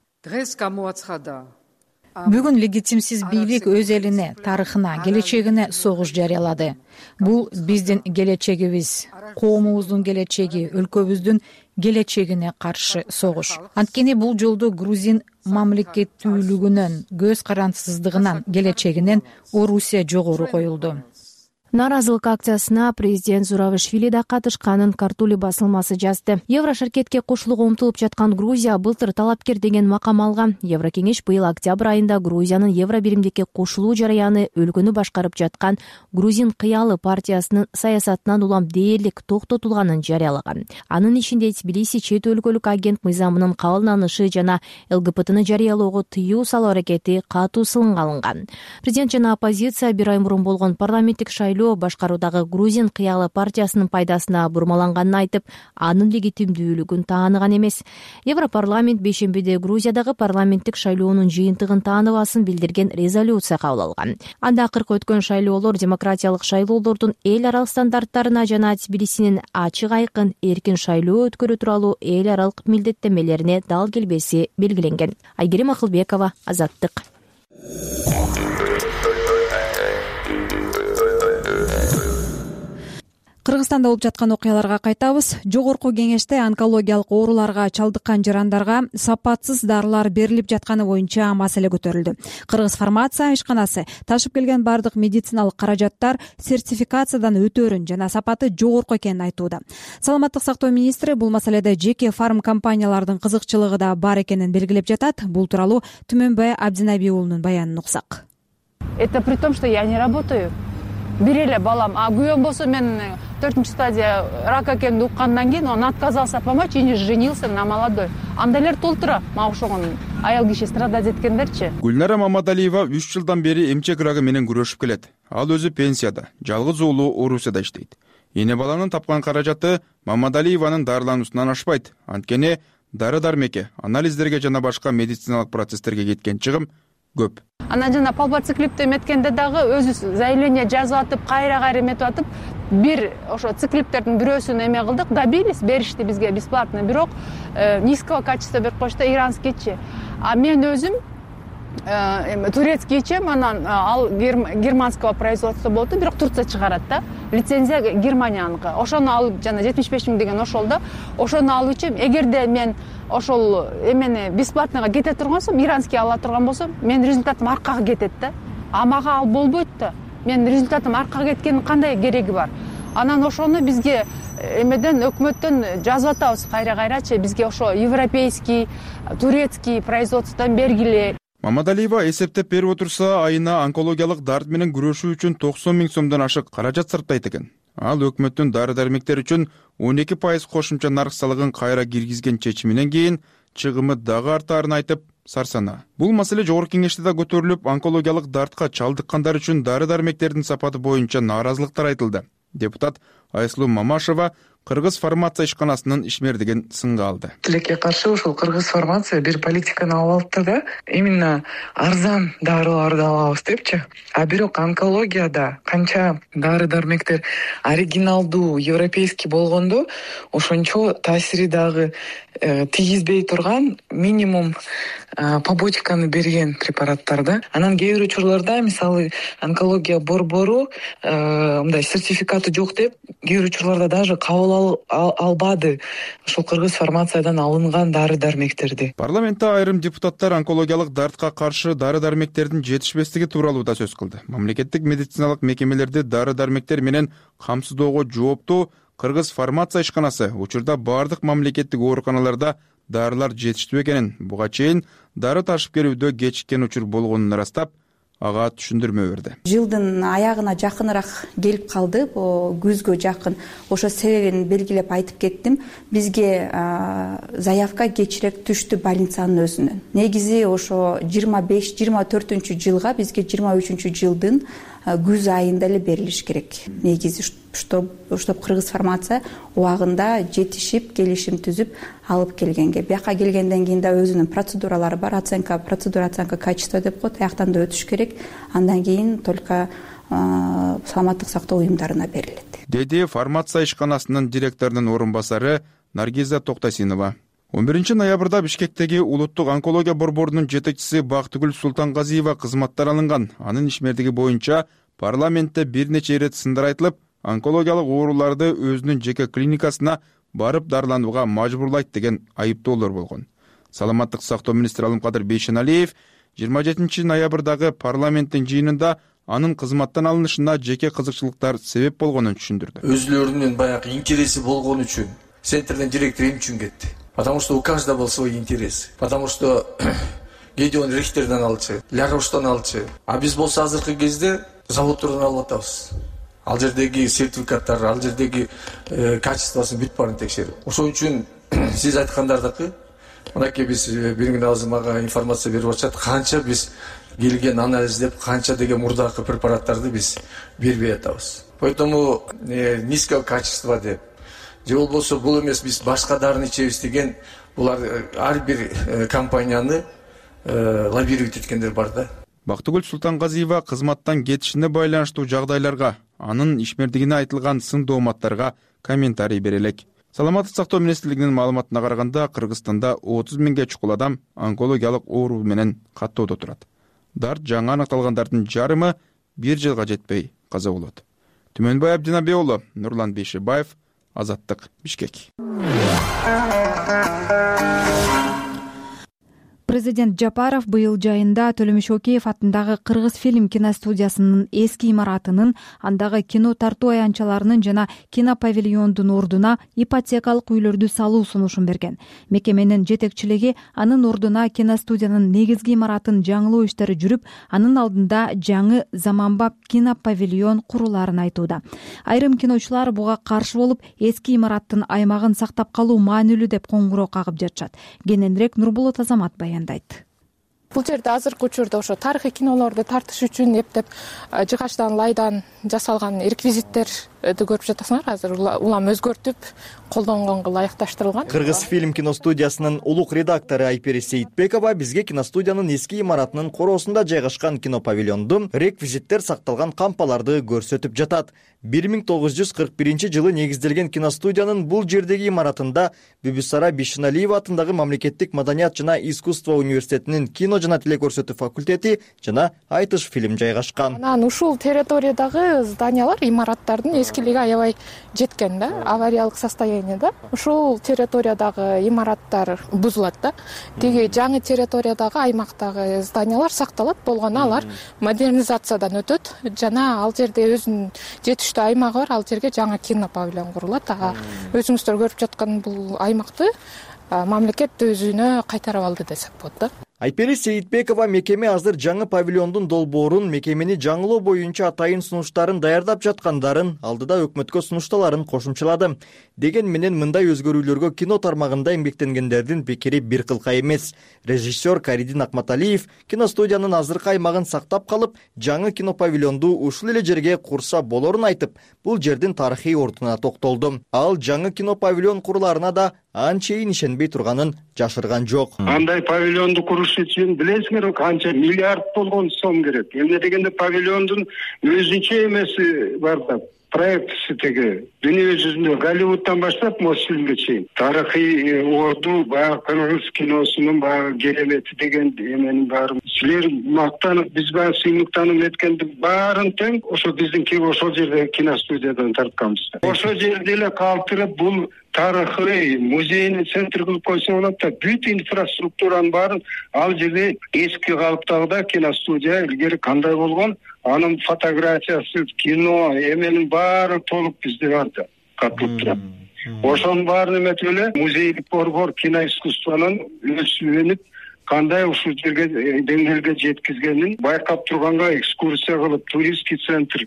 Бүгүн легитимсиз бийлик өз элине, тарыхына, келечегине согуш жарыялады. Бул биздин келечегибиз, коомубуздун келечеги, өлкөбүздүн келечегине каршы согуш. Анткени бул жолду грузин мамлекеттүүлүгүнөн, көз карансыздыгынан, келечегинен Орусия жогору коюлду. Нааразылык акциясына президент Зурабишвили да катышканын Картули басылмасы жазды. Еврошаркетке кошулууга умтулуп жаткан Грузия былтыр талапкер деген макам алган. Еврокеңеш быйыл октябрь айында Грузиянын Евробиримдикке кошулуу жарыяны өлкөнү башкарып жаткан Грузин кыялы партиясынын саясатынан улам дээрлик токтотулганын жарыялаган. Анын ичинде Тбилиси чет өлкөлүк агент мыйзамынын кабылданышы жана ЛГБТны жарыялоого тыюу салуу аракети катуу сынга алынган. Президент жана оппозиция бир ай мурун болгон парламенттик шайлоо башкаруудагы Грузин кыялы партиясынын пайдасына бурмаланганын айтып, анын легитимдүүлүгүн тааныган эмес. Европарламент бейшембиде Грузиядагы парламенттик шайлоонун жыйынтыгын тааныбасын билдирген резолюция кабыл алган. Анда акыркы өткөн шайлоолор демократиялык шайлоолордун эл аралык стандарттарына жана Тбилисинин ачык айкын эркин шайлоо өткөрүү тууралуу эл аралык милдеттенмелерине дал келбеси белгиленген. Айгерим Акылбекова, Азаттык. Кыргызстанда болуп жаткан окуяларга кайтабыз. Жогорку кеңеште онкологиялык ооруларга чалдыккан жарандарга сапатсыз дарылар берилип жатканы боюнча маселе көтөрүлдү. Кыргыз фармация ишканасы ташып келген бардык медициналык каражаттар сертификациядан өтөөрүн жана сапаты жогорку экенин айтууда. Саламаттык сактоо министри бул маселеде жеке фарм компаниялардын кызыкчылыгы да бар экенин белгилеп жатат. Бул тууралуу Түмөнбай Абдинабий уулунун баянын уксак. Это при том, что я не работаю. Бир эле балам, а күйөөм болсо мен төртүнчү стадия рак экенин уккандан кийин он отказался помочь и не женился на молодой. Андайлар толтура, мага окшогон аял киши страдать эткендерчи. Гүлнара Мамадалиева үч жылдан бери эмчек рагы менен күрөшүп келет. Ал өзү пенсияда, жалгыз уулу Орусияда иштейт. Эне баланын тапкан каражаты Мамадалиеванын дарылануусунан ашпайт. Анткени дары-дармекке, анализдерге жана башка медициналык процесстерге кеткен чыгым көп. Анан жана палбоциклипти эметкенде дагы өзү заявление жазып атып, кайра-кайра эметип атып, бир ошо циклиптердин бирөөсүн эме кылдык, добились, беришти бизге бесплатно, бирок низкого качества берип коюшту, иранскийчи. А мен өзүм турецкийчи, анан ал германского производства болду, бирок Турция чыгарат да. Лицензия Германияныкы. Ошону алып жана жетимиш беш миң деген ошол да. Ошону алып ичем. Эгерде мен ошол эмени бесплатныйга кете тургансам, иранский ала турган болсом, мен результатым аркага кетет да. А мага ал болбойт да. Мен результатым аркага кеткенин кандай кереги бар? Анан ошону бизге эмеден өкмөттөн жазып атабыз кайра-кайрачы, бизге ошо европейский, турецкий производстводан бергиле. Мамадалиева эсептеп берип отурса, айына онкологиялык дарт менен күрөшүү үчүн токсон миң сомдон ашык каражат сарптайт экен. Ал өкмөттүн дары дармектер үчүн он эки пайыз кошумча нарк салыгын кайра киргизген чечиминен кийин чыгымы дагы артаарын айтып сарсана. Бул маселе жогорку кеңеште да көтөрүлүп, онкологиялык дартка чалдыккандар үчүн дары дармектердин сапаты боюнча нааразылыктар айтылды. Депутат Айсулуу Мамашева Кыргыз фармация ишканасынын ишмердигин сынга алды. Тилекке каршы ушул Кыргыз фармация бир политиканы алып алды да, именно арзан дарыларды алабыз депчи. А бирок онкологияда канча дары дармектер оригиналдуу, европейский болгондо, ошончо таасири дагы э, тийгизбей турган минимум э, побочканы берген препараттар да. Анан кээ бир учурларда, мисалы, онкология борбору э, мындай сертификаты жок деп, кээ бир учурларда даже кабыл албады ушул Кыргыз фармациядан алынган дары дармектерди. Парламентте айрым депутаттар онкологиялык дартка каршы дары дармектердин жетишпестиги тууралуу да сөз кылды. Мамлекеттик медициналык мекемелерди дары дармектер менен камсыздоого жооптуу Кыргыз фармация ишканасы учурда бардык мамлекеттик ооруканаларда дарылар жетиштүү экенин, буга чейин дары ташып келүүдө кечиккен учур болгонун ырастап, ага түшүндүрмө берди. Жылдын аягына жакыныраак келип калды, бул күзгө жакын. Ошо себебин белгилеп айтып кеттим. Бизге заявка кечирээк түштү больницанын өзүнөн. Негизи ошо жыйырма беш жыйырма төртүнчү жылга бизге жыйырма үчүнчү жылдын күз айында эле берилиш керек. Негизи чтоб Кыргыз фармация убагында жетишип, келишим түзүп алып келгенге. Бияка келгенден кийин да өзүнүн процедуралары бар. Оценка, процедура оценка качества деп коет. Аяктан да өтүш керек. Андан кийин только саламаттык сактоо уюмдарына берилет. Деди фармация ишканасынын директорунун орун басары Наргиза Токтосинова. он биринчи ноябрда Бишкектеги улуттук онкология борборунун жетекчиси Бактыгүл Султангазиева кызматтан алынган. Анын ишмердиги боюнча парламентте бир нече ирет сындар айтылып, онкологиялык ооруларды өзүнүн жеке клиникасына барып дарыланууга мажбурлайт деген айыптоолор болгон. Саламаттык сактоо министри Алымкадыр Бейшеналиев жыйырма жетинчи ноябрдагы парламенттин жыйынында анын кызматтан алынышына жеке кызыкчылыктар себеп болгонун түшүндүрдү. Өзүлөрүнүн баягы интереси болгон үчүн центрдин директору эмне үчүн кетти? Потому что у каждого был свой интерес. Потому что Гедеон Рихтерден алчы, Ляроштан алчы. А биз болсо азыркы кезде заводдордон алып атабыз. Ал жердеги сертификаттар, ал жердеги э, качествосын бүт баарын текшерип. Ошон үчүн сиз айткандардыкы, мынакей биз бир күн азыр мага информация берип атышат, канча биз келген анализдеп, канча деген мурдакы препараттарды биз бербей атабыз. Поэтому э, низкого качества деп же болбосо бул эмес биз башка дарыны ичебиз деген булар ар бир компанияны лоббировать эткендер бар да. Бактыгүл Султангазиева кызматтан кетишине байланыштуу жагдайларга, анын ишмердигине айтылган сын дооматтарга комментарий бере элек. Саламаттык сактоо министрлигинин маалыматына караганда, Кыргызстанда отуз миңге чукул адам онкологиялык оору менен каттоодо турат. Дарт жаңы аныкталгандардын жарымы бир жылга жетпей каза болот. Түмөнбай Абдинабек уулу, Нурлан Бейшебаев, Азаттык, Бишкек. Президент Жапаров быйыл жайында Төлөмүш Океев атындагы Кыргыз фильм киностудиясынын эски имаратынын, андагы кино тартуу аянтчаларынын жана кинопавильондун ордуна ипотекалык үйлөрдү салуу сунушун берген. Мекеменин жетекчилиги анын ордуна киностудиянын негизги имаратын жаңылоо иштери жүрүп, анын алдында жаңы заманбап кинопавильон куруларын айтууда. Айрым киночулар буга каршы болуп, эски имараттын аймагын сактап калуу маанилүү деп коңгуроо кагып жатышат. Кененирээк Нурбулат Азамат баяндайт. Бул жерде азыркы учурда ошо тарыхый кинолорду тартыш үчүн эптеп жыгачтан, лайдан жасалган реквизиттерди көрүп жатасыңар. Азыр улам өзгөртүп, колдонгонго ылайыкташтырылган. Кыргыз фильм киностудиясынын улук редактору Айпери Сейитбекова бизге киностудиянын эски имаратынын короосунда жайгашкан кинопавильондун реквизиттер сакталган кампаларды көрсөтүп жатат. бир миң тогуз жүз кырк биринчи жылы негизделген киностудиянын бул жердеги имаратында Бүбүсара Бишеналиева атындагы Мамлекеттик маданият жана искусство университетинин кино жана телекөрсөтүү факультети жана айтыш фильм жайгашкан. Анан ушул территориядагы зданиялар, имараттардын эскилиги аябай жеткен да, авариялык состояниеда. Ушул территориядагы имараттар бузулат да. Тиги жаңы территориядагы аймактагы зданиялар сакталат, болгону алар модернизациядан өтөт жана ал жерде өзүнүн жетиштүү аймагы бар, ал жерге жаңы кинопавильон курулат. Ага өзүңүздөр көрүп жаткан бул аймакты мамлекет өзүнө кайтарып алды десек болот да. Айпери Сейитбекова мекеме азыр жаңы павильондун долбоорун, мекемени жаңылоо боюнча атайын сунуштарын даярдап жаткандарын, алдыда өкмөткө сунушталарын кошумчалады. Деген менен мындай өзгөрүүлөргө кино тармагында эмгектенгендердин пикири бир кылка эмес. Режиссер Каридин Акматалиев киностудиянын азыркы аймагын сактап калып, жаңы кино павильонду ушул эле жерге курса болорун айтып, бул жердин тарыхый ордуна токтолду. Ал жаңы кино павильон куруларына да анчейин ишенбей турганын жашырган жок. Андай павильонду куруш үчүн билесиңер канча миллиард болгон сом керек. Эмне дегенде павильондун өзүнчө эмеси бар да, проектisi теги дүйнө жүзүндө Голливудтан баштап Мосфильмге чейин тарыхый орду, баягы кыргыз киносунун баягы керемети деген эменин баарын силер мактанып, биз баягы сыймыктанып эткендин баарын тең ошо биздин ошол жерде киностудиядан тартканбыз. Ошол жерде эле калтырып бул тарыхый музейный центр кылып койсо болот да, бүт инфраструктуранын баарын ал жерде эски калыптагыда киностудия илгери кандай болгон, анын фотографиясы, кино, эменин баары толук бизде бар да, катылып турат. Ошонун баарын эметип эле музейлик борбор киноискусствонун өсүп кандай ушул жерге деңгээлге жеткизгенин байкап турганга экскурсия кылып, туристский центр,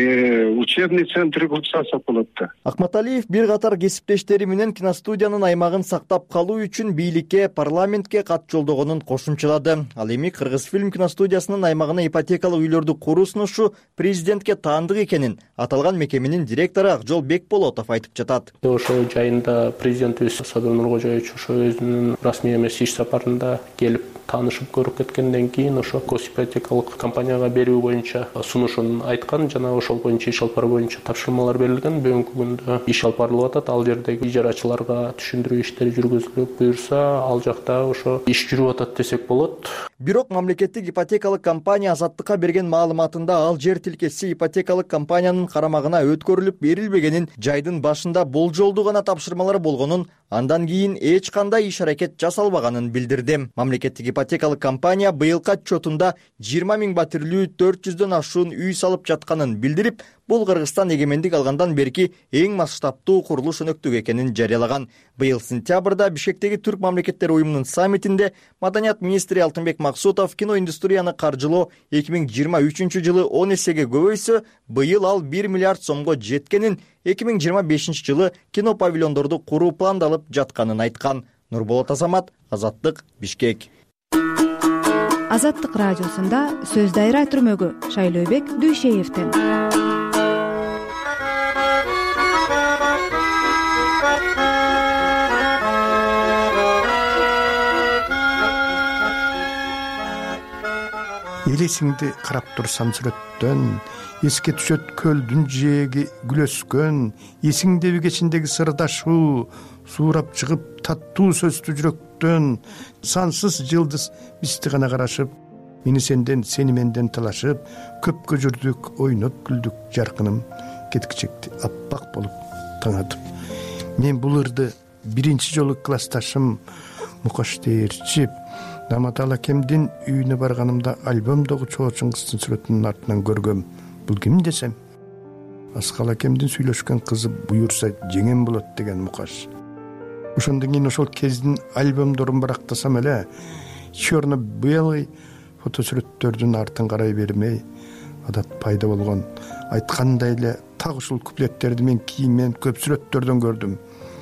учебный центр кылып салсак болот да. Акматалиев бир катар кесиптештери менен киностудиянын аймагын сактап калуу үчүн бийликке, парламентке кат жолдогонун кошумчалады. Ал эми Кыргызфильм киностудиясынын аймагына ипотекалык үйлөрдү куруу сунушу президентке таандык экенин аталган мекеменин директору Акжол Бекболотов айтып жатат. Ошол жайында президентибиз Садыр Нуркожоевич ошо өзүнүн расмий эмес иш сапарында келип таанышып көрүп кеткенден кийин ошо госипотекалык компанияга берүү боюнча сунушун айткан, жана ошол боюнча иш алып баруу боюнча тапшырмалар берилген. Бүгүнкү күндө иш алып барылып атат. Ал жердеги ижарачыларга түшүндүрүү иштери жүргүзүлүп, буюрса ал жакта ошо иш жүрүп атат десек болот. Бирок мамлекеттик ипотекалык компания Азаттыкка берген маалыматында ал жер тилкеси ипотекалык компаниянын карамагына өткөрүлүп берилбегенин, жайдын башында болжолдуу гана тапшырмалар болгонун, андан кийин эч кандай иш аракет жасалбаганын билдирди. Мамлекеттик ипотекалык компания быйылкы отчетунда жыйырма миң батирлүү төрт жүздөн ашуун үй салып жатканын билдирип, бул Кыргызстан эгемендик алгандан берки эң масштабтуу курулуш өнөктүгү экенин жарыялаган. Быйыл сентябрда Бишкектеги Түрк мамлекеттери уюмунун саммитинде маданият министри Алтынбек Максутов киноиндустрияны каржылоо эки миң жыйырма үчүнчү жылы он эсеге көбөйсө, быйыл ал бир миллиард сомго жеткенин, эки миң жыйырма бешинчи жылы кино павильондорду куруу пландалып жатканын айткан. Нурболот Азамат, Азаттык, Бишкек. Азаттык радиосунда сөз дайра түрмөгү Шайлообек Дүйшеевден. Элесиңди карап турсам сүрөттөн, эске түшөт көлдүн жээги күлөскөн, эсиңдеби кечиндеги сырдашуу, суурап чыгып таттуу сөздүү жүрөктөн, сансыз жылдыз бизди гана карашып, мени сенден, сени менден талашып, көпкө жүрдүк, ойноп күлдүк, жаркыным кеткичекти аппак болуп таңатып. Мен бул ырды биринчи жолу классташым Мукаш Дээрчип Наматал акемдин үйүнө барганымда альбомдогу Чоо Чыңгыздын сүрөтүнүн артынан көргөм. Бул ким десем, Аскал акемдин сүйлөшкөн кызы буюрса жеңем болот деген Мукаш. Ошондон кийин ошол кездин альбомдорун барактасам эле, черно-белый фотосүрөттөрдүн артын карай бермей, адат пайда болгон. Айткандай эле так ушул куплеттерди мен кийинмен көп сүрөттөрдөн көрдүм.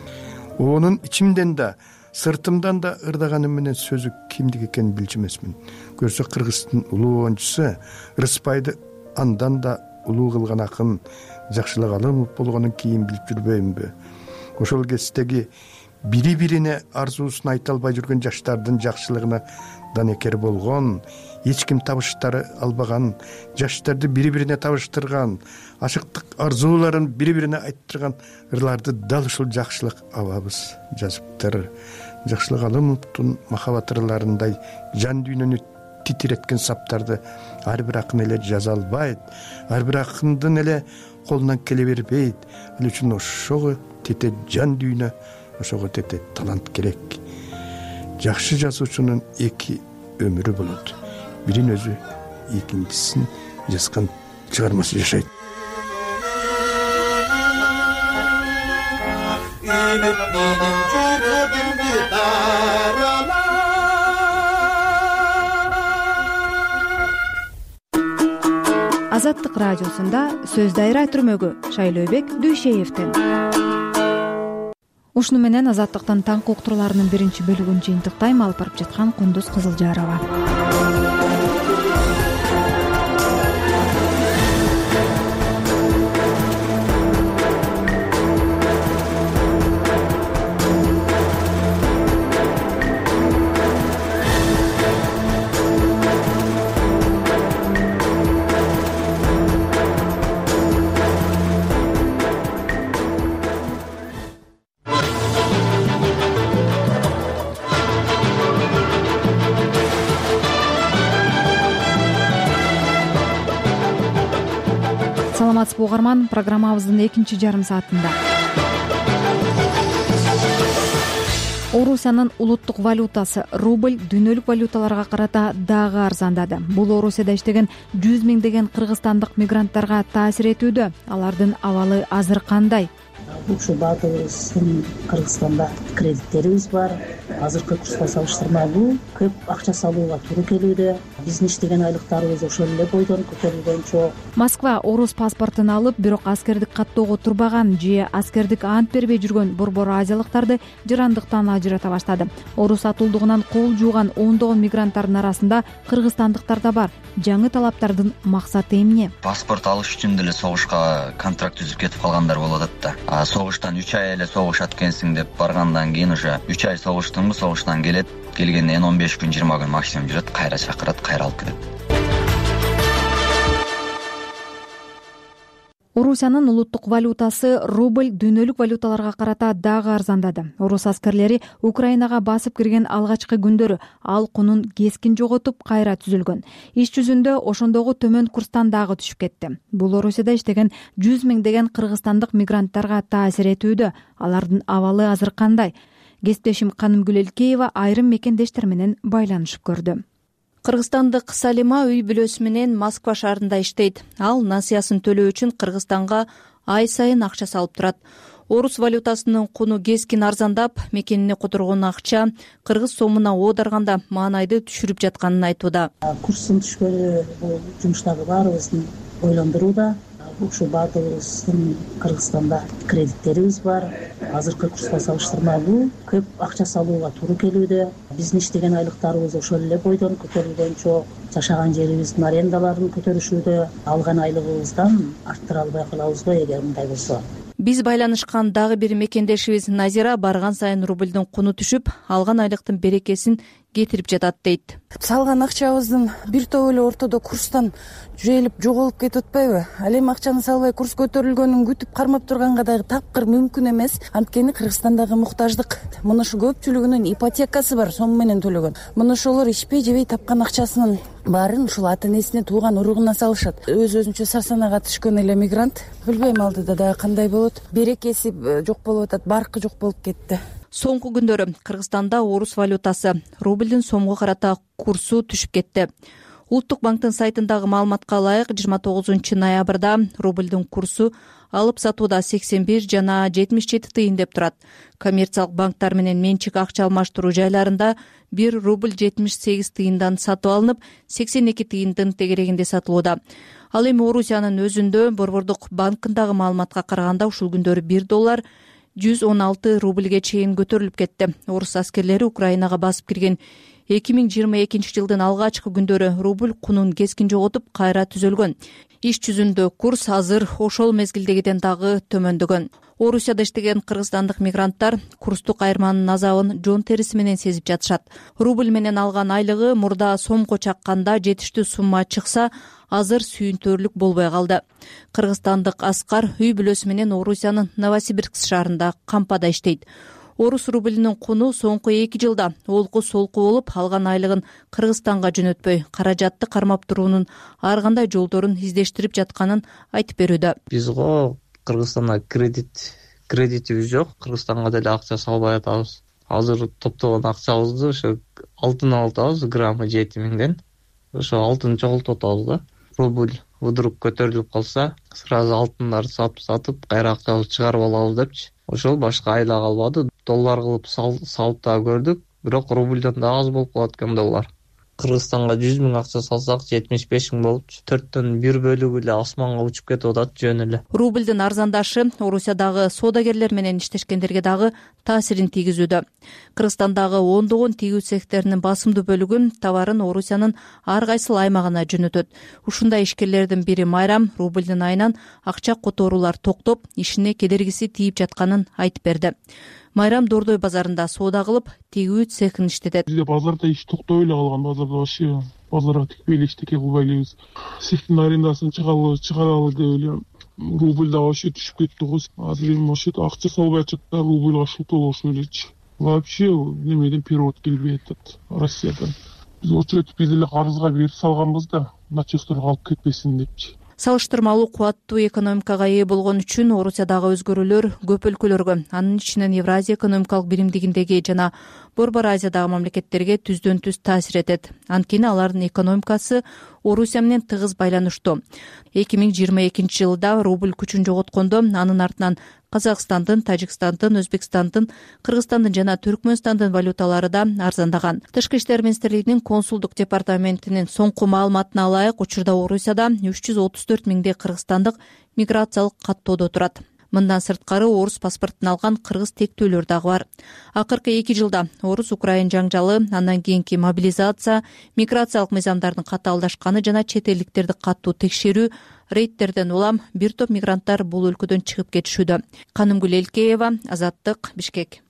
Онун ичимден да, сыртымдан да ырдаганым менен сөзү кимдик экенин билчү эмесмин. Көрсө Кыргыздын улуу оюнчусу Рыспайды андан да улуу кылган акын Жакшылык Алымов болгонун кийин билип жүрбөймүнбү? Ошол кездеги бири-бирине арзуусун айта албай жүргөн жаштардын жакшылыгына данекер болгон, эч ким табыштары албаган, жаштарды бири-бирине табыштырган, ашыктык арзууларын бири-бирине айттырган ырларды дал ушул Жакшылык абабыз жазыптыр. Жакшылык Алымовдун махабат ырларындай жан дүйнөнү титиреткен саптарды ар бир акын эле жаза албайт, ар бир акындын эле колунан келе бербейт. Ал үчүн ошого тете жан дүйнө, ошого тете талант керек. Жакшы жазуучунун эки өмүрү болот. Бирин өзү, экинчисин жазган чыгармасы жашайт. Менин жүрөгүмдү даралап, Азаттык радиосунда сөз дайра түрмөгү Шайлообек Дүйшеевден. Ушуну менен Азаттыктын таңкы уктурларынын биринчи бөлүгүн жыйынтыктайм. Алып барып жаткан Кундуз Кызылжарова. Саламатсызбы угарман, программабыздын экинчи жарым саатында Орусиянын улуттук валютасы рубль дүйнөлүк валюталарга карата дагы арзандады. Бул Орусияда иштеген жүз миңдеген кыргызстандык мигранттарга таасир этүүдө. Алардын абалы азыр кандай? Ушул баатыбыздын Кыргызстанда кредиттерибиз бар. Азыркы курска салыштырмалуу көп акча салууга туура келүүдө. Биздин иштеген айлыктарыбыз ошол эле бойдон көтөрүлгөн чок. Москва орус паспортун алып, бирок аскердик каттоого турбаган же аскердик ант бербей жүргөн борбор азиялыктарды жырандыктан ажырата баштады. Орус атуулдугунан кол жууган ондогон мигранттардын арасында кыргызстандыктар да бар. Жаңы талаптардын максаты эмне? Паспорт алыш үчүн деле согушка контракт түзүп кетип калгандар болуп атат да. Согуштан үч ай эле согушат экенсиң деп баргандан кийин уже үч ай согуштуңбу, согуштан келет, келгенден он беш күн жыйырма күн максимум жүрөт, кайра чакырат, кайра алып кетет. Орусиянын улуттук валютасы рубль дүйнөлүк валюталарга карата дагы арзандады. Орус аскерлери Украинага басып кирген алгачкы күндөрү ал кунун кескин жоготуп кайра түзүлгөн. Иш жүзүндө ошондогу төмөн курстан дагы түшүп кетти. Бул Орусияда иштеген жүз миңдеген кыргызстандык мигранттарга таасир этүүдө. Алардын абалы азыр кандай? Кесиптешим Канымгүл Элкеева айрым мекендештер менен байланышып көрдү. Кыргызстандык Салима үй бүлөсү менен Москва шаарында иштейт. Ал насыясын төлөө үчүн Кыргызстанга ай сайын акча салып турат. Орус валютасынын куну кескин арзандап, мекенине которгон акча кыргыз сомуна оодарганда маанайды түшүрүп жатканын айтууда. Курстун түшкөнү бул жумуштагы баарыбыздын ойлондурууда. Ушул баатыбыздын Кыргызстанда кредиттерибиз бар. Азыркы курска салыштырмалуу көп акча салууга туура келүүдө. Биздин иштеген айлыктарыбыз ошол эле бойдон көтөрүлгөн чок. Жашаган жерибиздин арендаларын көтөрүшүүдө. Алган айлыгыбыздан арттыра албай калабызбы эгер мындай болсо? Биз байланышкан дагы бир мекендешибиз Назира барган сайын рубльдун куну түшүп, алган айлыктын берекесин кетирип жатат дейт. Салган акчабыздын бир топ эле ортодо курстан жүйелип жоголуп кетип атпайбы? Ал эми акчаны салбай курс көтөрүлгөнүн күтүп кармап турганга дагы тапкыр мүмкүн эмес. Анткени Кыргызстандагы муктаждык мына ушу көпчүлүгүнүн ипотекасы бар, сом менен төлөгөн. Мына ошолор ишпей жебей тапкан акчасынын баарын ушул ата энесине, тууган уругуна салышат. Өз өзүнчө сарсанага түшкөн эле мигрант билбейм алдыда дагы кандай болот. Берекеси жок болуп атат, баркы жок болуп кетти. Соңку күндөрү Кыргызстанда орус валютасы рубльдин сомго карата курсу түшүп кетти. Улуттук банктын сайтындагы маалыматка ылайык жыйырма тогузунчу ноябрда рубльдин курсу алып сатууда сексен бир жана жетимиш жети тыйын деп турат. Коммерциялык банктар менен менчик акча алмаштыруу жайларында бир рубль жетимиш сегиз тыйындан сатып алынып, сексен эки тыйындын тегерегинде сатылууда. Ал эми Орусиянын өзүндө Борбордук банкындагы маалыматка караганда ушул күндөрү бир доллар жүз он алты рубльге чейин көтөрүлүп кетти. Орус аскерлери Украинага басып кирген эки миң жыйырма экинчи жылдын алгачкы күндөрү рубль кунун кескин жоготуп кайра түзөлгөн. Иш жүзүндө курс азыр ошол мезгилдегиден дагы төмөндөгөн. Орусияда иштеген кыргызстандык мигранттар курстук айырманын азабын жон териси менен сезип жатышат. Рубль менен алган айлыгы мурда сомго чакканда жетиштүү сумма чыкса, азыр сүйүнтөрлүк болбой калды. Кыргызстандык Аскар үй бүлөсү менен Орусиянын Новосибирск шаарында кампада иштейт. Орус рублинин куну соңку эки жылда олку солку болуп, алган айлыгын Кыргызстанга жөнөтпөй, каражатты кармап туруунун ар кандай жолдорун издештирип жатканын айтып берүүдө. Биз го Кыргызстанда кредит кредитибиз жок, Кыргызстанга деле акча салбай атабыз. Азыр топтогон акчабызды ошо алтын алып атабыз, граммы жети миңден. Ошо алтын чогултуп атабыз да. Рубль вдруг көтөрүлүп калса, сразу алтындарды сатып сатып, кайра акчабызды чыгарып алабыз депчи. Ошол башка айла калбады. Доллар кылып салып да көрдүк, бирок рубльден да аз болуп калат экен доллар. Кыргызстанга жүз миң акча салсак жетимиш беш миң болупчу. төрттөн бир бөлүгү эле асманга учуп кетип атат жөн эле. Рубльдин арзандашы Орусиядагы соодагерлер менен иштешкендерге дагы таасирин тийгизүүдө. Кыргызстандагы ондогон тигүү цехтеринин басымдуу бөлүгү товарын Орусиянын ар кайсыл аймагына жөнөтөт. Ушундай ишкерлердин бири Майрам рубльдин айынан акча которуулар токтоп, ишине кедергиси тийип жатканын айтып берди. Майрам Дордой базарында соода кылып, тигүү цехин иштетет. Бизде базарда иш токтой эле калган, базарда вообще базарга тикпей эле эчтеке кылбай элебиз. Цехтин арендасын чыгаралы чыгаралы деп эле рубль да вообще түшүп кетти го. Азыр эми вообще акча салбай атат да, рубльга шултолошуп элечи. Вообще немеден перевод келбей атат Россиядан. Биз очередь биз эле карызга берип салганбыз да, начальствого алып кетпесин депчи. Салыштырмалуу кубаттуу экономикага ээ болгон үчүн Орусиядагы өзгөрүүлөр көп өлкөлөргө, анын ичинен Евразия экономикалык биримдигиндеги жана Борбор Азиядагы мамлекеттерге түздөн түз таасир этет. Анткени алардын экономикасы Орусия менен тыгыз байланыштуу. эки миң жыйырма экинчи жылда рубль күчүн жоготкондо анын артынан Казакстандын, Тажикстандын, Өзбекстандын, Кыргызстандын жана Түркмөнстандын валюталары да арзандаган. Тышкы иштер министрлигинин консулдук департаментинин соңку маалыматына ылайык, учурда Орусияда үч жүз отуз төрт миңдей кыргызстандык миграциялык каттоодо турат. Мындан сырткары орус паспортун алган кыргыз тектүүлөр дагы бар. Акыркы эки жылда орус-украин жаңжалы, андан кийинки мобилизация, миграциялык мыйзамдардын катаалдашканы жана чет элдиктерди каттуу текшерүү, рейдтерден улам бир топ мигранттар бул өлкөдөн чыгып кетишүүдө. Канымгүл Элкеева, Азаттык, Бишкек.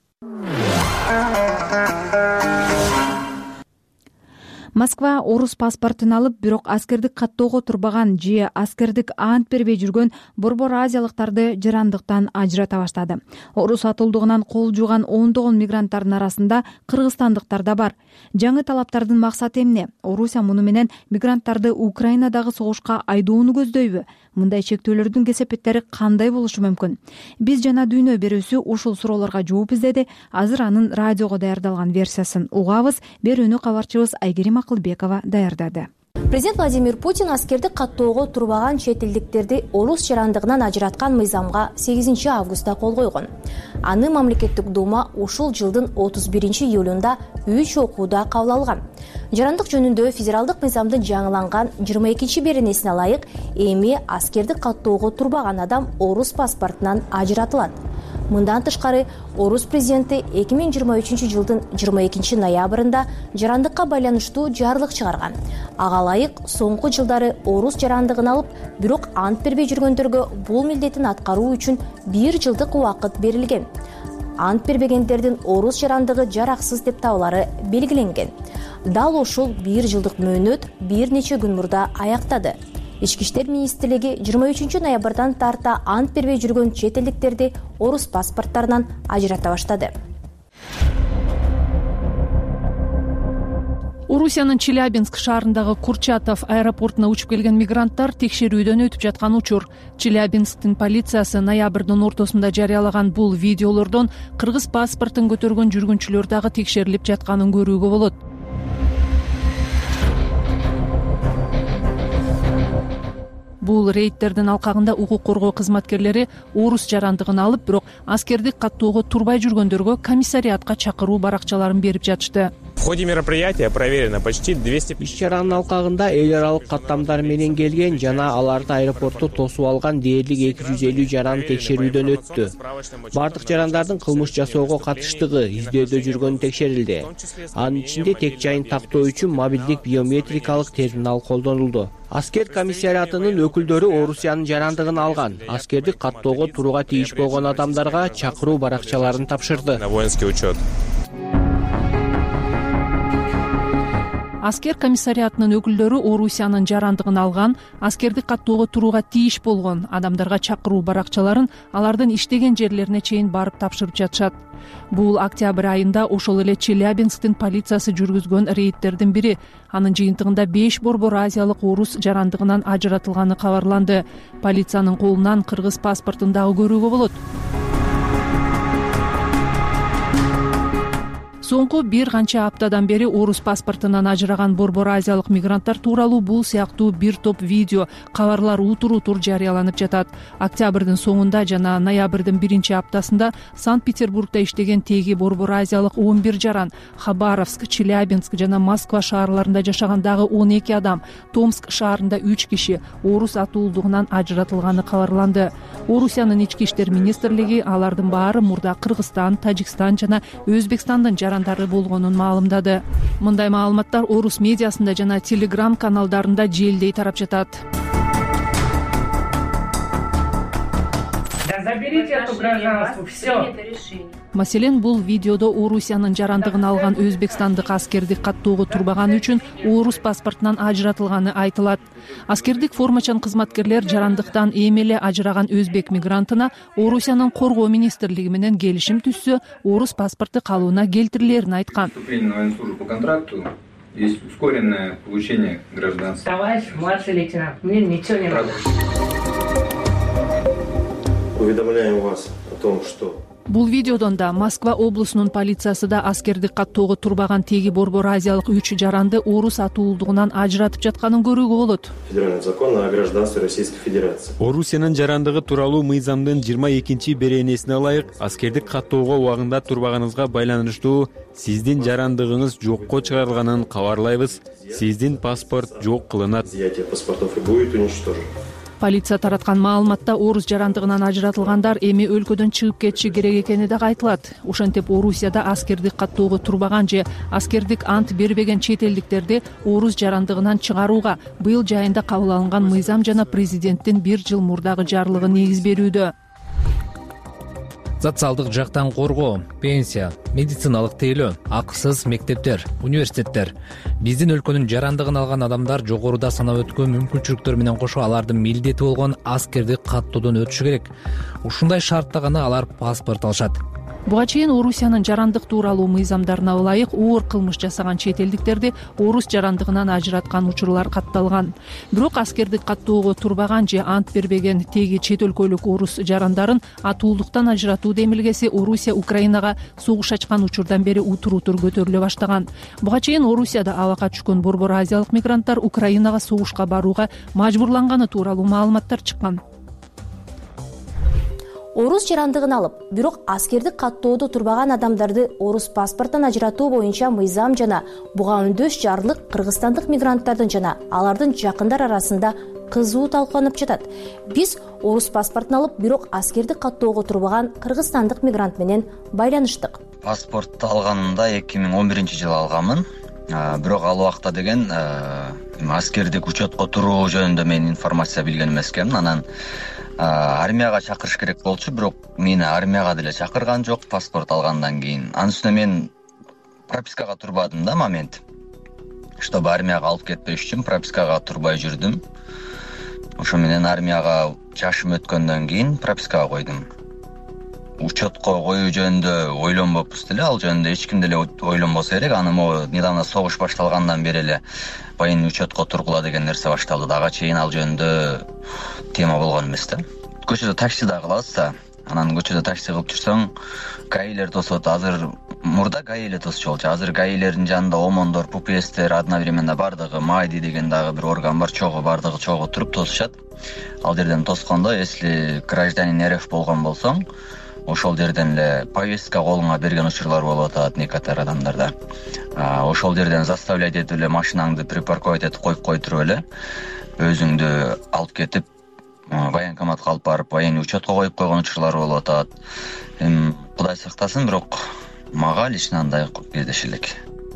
Москва орус паспортун алып, бирок аскердик каттоого турбаган же аскердик ант бербей жүргөн Борбор Азиялыктарды жарандыктан ажырата баштады. Орус атуулдугунан кол жууган ондогон мигранттардын арасында кыргызстандыктар да бар. Жаңы талаптардын максаты эмне? Орусия муну менен мигранттарды Украинадагы согушка айдоону көздөйбү? Мындай чектөөлөрдүн кесепеттери кандай болушу мүмкүн? Биз жана Дүйнө берүүсү ушул суроолорго жооп издеди. Азыр анын радиого даярдалган версиясын угабыз. Берүүнү кабарчыбыз Айгерим Акылбекова даярдады. Президент Владимир Путин аскердик каттоого турбаган чет элдиктерди орус жарандыгынан ажыраткан мыйзамга сегизинчи августта кол койгон. Аны мамлекеттик дума ушул жылдын отуз биринчи июлунда үч окууда кабыл алган. Жарандык жөнүндө федералдык мыйзамдын жаңыланган жыйырма экинчи беренесине ылайык, эми аскердик каттоого турбаган адам орус паспортунан ажыратылат. Мындан тышкары, орус президенти эки миң жыйырма үчүнчү жылдын жыйырма экинчи ноябрында жарандыкка байланыштуу жарлык чыгарган. Ага ылайык соңку жылдары орус жарандыгын алып, бирок ант бербей жүргөндөргө бул милдетин аткаруу үчүн бир жылдык убакыт берилген. Ант бербегендердин орус жарандыгы жараксыз деп табылары белгиленген. Дал ушул бир жылдык мөөнөт бир нече күн мурда аяктады. Ички иштер министрлиги жыйырма үчүнчү ноябрдан тарта ант бербей жүргөн чет элдиктерди орус паспорттарынан ажырата баштады. Орусиянын Челябинск шаарындагы Курчатов аэропортуна учуп келген мигранттар текшерүүдөн өтүп жаткан учур. Челябинсктин полициясы ноябрдын ортосунда жарыялаган бул видеолордон кыргыз паспортун көтөргөн жүргүнчүлөр дагы текшерилип жатканын көрүүгө болот. Бул рейдтердин алкагында укук коргоо кызматкерлери орус жарандыгын алып, бирок аскердик каттоого турбай жүргөндөргө комиссариатка чакыруу баракчаларын берип жатышты. В ходе мероприятия проверено почти двести... Иш-чаранын алкагында эл аралык каттамдар менен келген жана аларды аэропортто тосуп алган дээрлик эки жүз элүү жаран текшерүүдөн өттү. Бардык жарандардын кылмыш жасоого катыштыгы издөөдө жүргөнү текшерилди. Анын ичинде тек жайын тактоо үчүн мобилдик биометрикалык терминал колдонулду. Аскер комиссариатынын өкүлдөрү Орусиянын жарандыгын алган, аскердик каттоого турууга тийиш болгон адамдарга чакыруу баракчаларын тапшырды. На воинский учет. Аскер комиссариатынын өкүлдөрү Орусиянын жарандыгын алган, аскердик каттоого турууга тийиш болгон адамдарга чакыруу баракчаларын алардын иштеген жерлерине чейин барып тапшырып жатышат. Бул октябрь айында ошол эле Челябинсктин полициясы жүргүзгөн рейдтердин бири. Анын жыйынтыгында беш Борбор Азиялык орус жарандыгынан ажыратылганы кабарланды. Полициянын колунан кыргыз паспортун дагы көрүүгө болот. соңку бир канча аптадан бери орус паспортунан ажыраган борбор азиялык мигранттар тууралуу бул сыяктуу бир топ видео кабарлар утур утур жарыяланып жатат. Октябрдын соңунда жана ноябрдын биринчи аптасында Санкт-Петербургда иштеген теги борбор азиялык он бир жаран, Хабаровск, Челябинск жана Москва шаарларында жашаган дагы он эки адам, Томск шаарында үч киши орус атуулдугунан ажыратылганы кабарланды. Орусиянын ички иштер министрлиги алардын баары мурда Кыргызстан, Тажикстан жана Өзбекстандын жарандары болгонун маалымдады. Мындай маалыматтар орус медиасында жана Телеграм каналдарында желдей тарап жатат. Заберите эту гражданство, все. Маселен, бул видеодо Орусиянын жарандыгын алган өзбекстандык аскердик каттоого турбаганы үчүн орус паспортунан ажыратылганы айтылат. Аскердик формачан кызматкерлер жарандыктан эми эле ажыраган өзбек мигрантына Орусиянын коргоо министрлиги менен келишим түзсө, орус паспорту калууна келтирилерин айткан. Вступление на военную службу по контракту есть ускоренное получение гражданства. Товарищ младший лейтенант, мне ничего не надо. Уведомляем вас о том, что Бул видеодон да Москва облусунун полициясы да аскердик каттоого турбаган теги борбор азиялык үч жаранды орус атуулдугунан ажыратып жатканын көрүүгө болот. Федеральный закон о гражданстве Российской Федерации. Орусиянын жарандыгы тууралуу мыйзамдын жыйырма экинчи беренесине ылайык аскердик каттоого убагында турбаганыңызга байланыштуу сиздин жарандыгыңыз жокко чыгарылганын кабарлайбыз. Сиздин паспорт жок кылынат. Изъятие паспортов и будет уничтожено. Полиция тараткан маалыматта орус жарандыгынан ажыратылгандар эми өлкөдөн чыгып кетиши керек экени да айтылат. Ошентип Орусияда аскердик каттоого турбаган же аскердик ант бербеген чет элдиктерди орус жарандыгынан чыгарууга быйыл жайында кабыл алынган мыйзам жана президенттин бир жыл мурдагы жарлыгы негиз берүүдө. Социалдык жактан коргоо, пенсия, медициналык тейлөө, акысыз мектептер, университеттер. Биздин өлкөнүн жарандыгын алган адамдар жогоруда санап өткөн мүмкүнчүлүктөр менен кошо алардын милдети болгон аскердик каттоодон өтүшү керек. Ушундай шартта гана алар паспорт алышат. Буга чейин Орусиянын жарандык тууралуу мыйзамдарына ылайык оор кылмыш жасаган чет элдиктерди орус жарандыгынан ажыраткан учурлар катталган. Бирок аскердик каттоого турбаган же ант бербеген теги чет өлкөлүк орус жарандарын атуулдуктан ажыратуу демилгеси Орусия Украинага согуш ачкан учурдан бери утур-утур көтөрүлө баштаган. Буга чейин Орусияда абакка түшкөн борбор азиялык мигранттар Украинага согушка барууга мажбурланганы тууралуу маалыматтар чыккан. Орус жарандыгын алып, бирок аскердик каттоодо турбаган адамдарды орус паспортунан ажыратуу боюнча мыйзам жана буга үндөш жарлык кыргызстандык мигранттардын жана алардын жакындар арасында кызуу талкууланып жатат. Биз орус паспортун алып, бирок аскердик каттоого турбаган кыргызстандык мигрант менен байланыштык. Паспорт алганымда эки миң он биринчи жылы алганмын. Бирок ал убакта деген аскердик учетко туруу жөнүндө мен информация билген эмес экенмин. Анан армияга чакырыш керек болчу, бирок мени армияга деле чакырган жок паспорт алгандан кийин. Анын үстүнө мен пропискага турбадым да момент. Чтобы армияга алып кетпеш үчүн пропискага турбай жүрдүм. Ошо менен армияга жашым өткөндөн кийин пропискага койдум. Учетко коюу жөнүндө ойлонбоппуз деле, ал жөнүндө эч ким деле ойлонбосо керек. Аны могу недавно согуш башталгандан бери эле военный учетко тургула деген нерсе башталды. Дага чейин ал жөнүндө тема болгон эмес да. Көчөдө такси да кылабыз да. Анан көчөдө такси кылып жүрсөң, гаилер тосот. Азыр мурда гаи эле тосчу болчу. Азыр гаилердин жанында омондор, пупестер, одновременно бардыгы майди деген дагы бир орган бар, чогуу бардыгы чогуу туруп тосушат. Ал жерден тоскондо, если гражданин РФ болгон болсоң, ошол жерден эле повестка колуңа берген учурлар болуп атат некатар адамдарда. Ошол жерден заставлять этип эле машинаңды припарковать этип коюп койдуруп эле өзүңдү алып кетип военкоматка алып барып военный учетко коюп койгон учурлар болуп атат. Эми Кудай сактасын, бирок мага лично андай кездеше элек.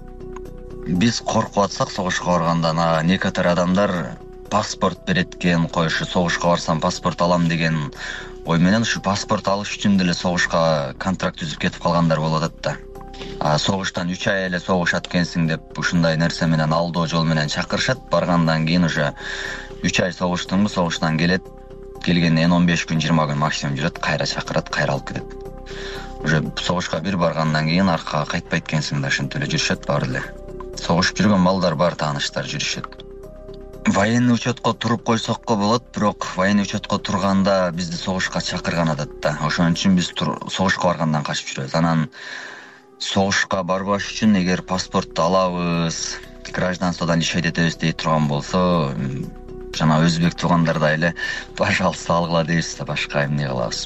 Биз коркуп атсак согушка баргандан некатар адамдар паспорт берет экен, коюшу согушка барсам паспорт алам деген ой менен ушу паспорт алыш үчүн деле согушка контракт түзүп кетип калгандар болуп атат да. Согуштан үч ай эле согушат экенсиң деп ушундай нерсе менен алдоо жол менен чакырышат. Баргандан кийин уже үч ай согуштуңбу, согуштан келет. Келгенден он беш күн, жыйырма күн максимум жүрөт, кайра чакырат, кайра алып кетет. Уже согушка бир баргандан кийин аркага кайтпайт экенсиң да, ошентип эле жүрүшөт баары эле. Согушуп жүргөн балдар бар, тааныштар жүрүшөт. Военный учетко туруп койсокко болот, бирок военный учетко турганда бизди согушка чакырган атат да. Ошон үчүн биз согушка баргандан качып жүрөбүз. Анан согушка барбаш үчүн эгер паспортду алабыз, гражданстводан ишейт этебиз дей турган болсо, жана өзбек туугандардай эле пожалуйста алгыла дейбиз да, башка эмне кылабыз.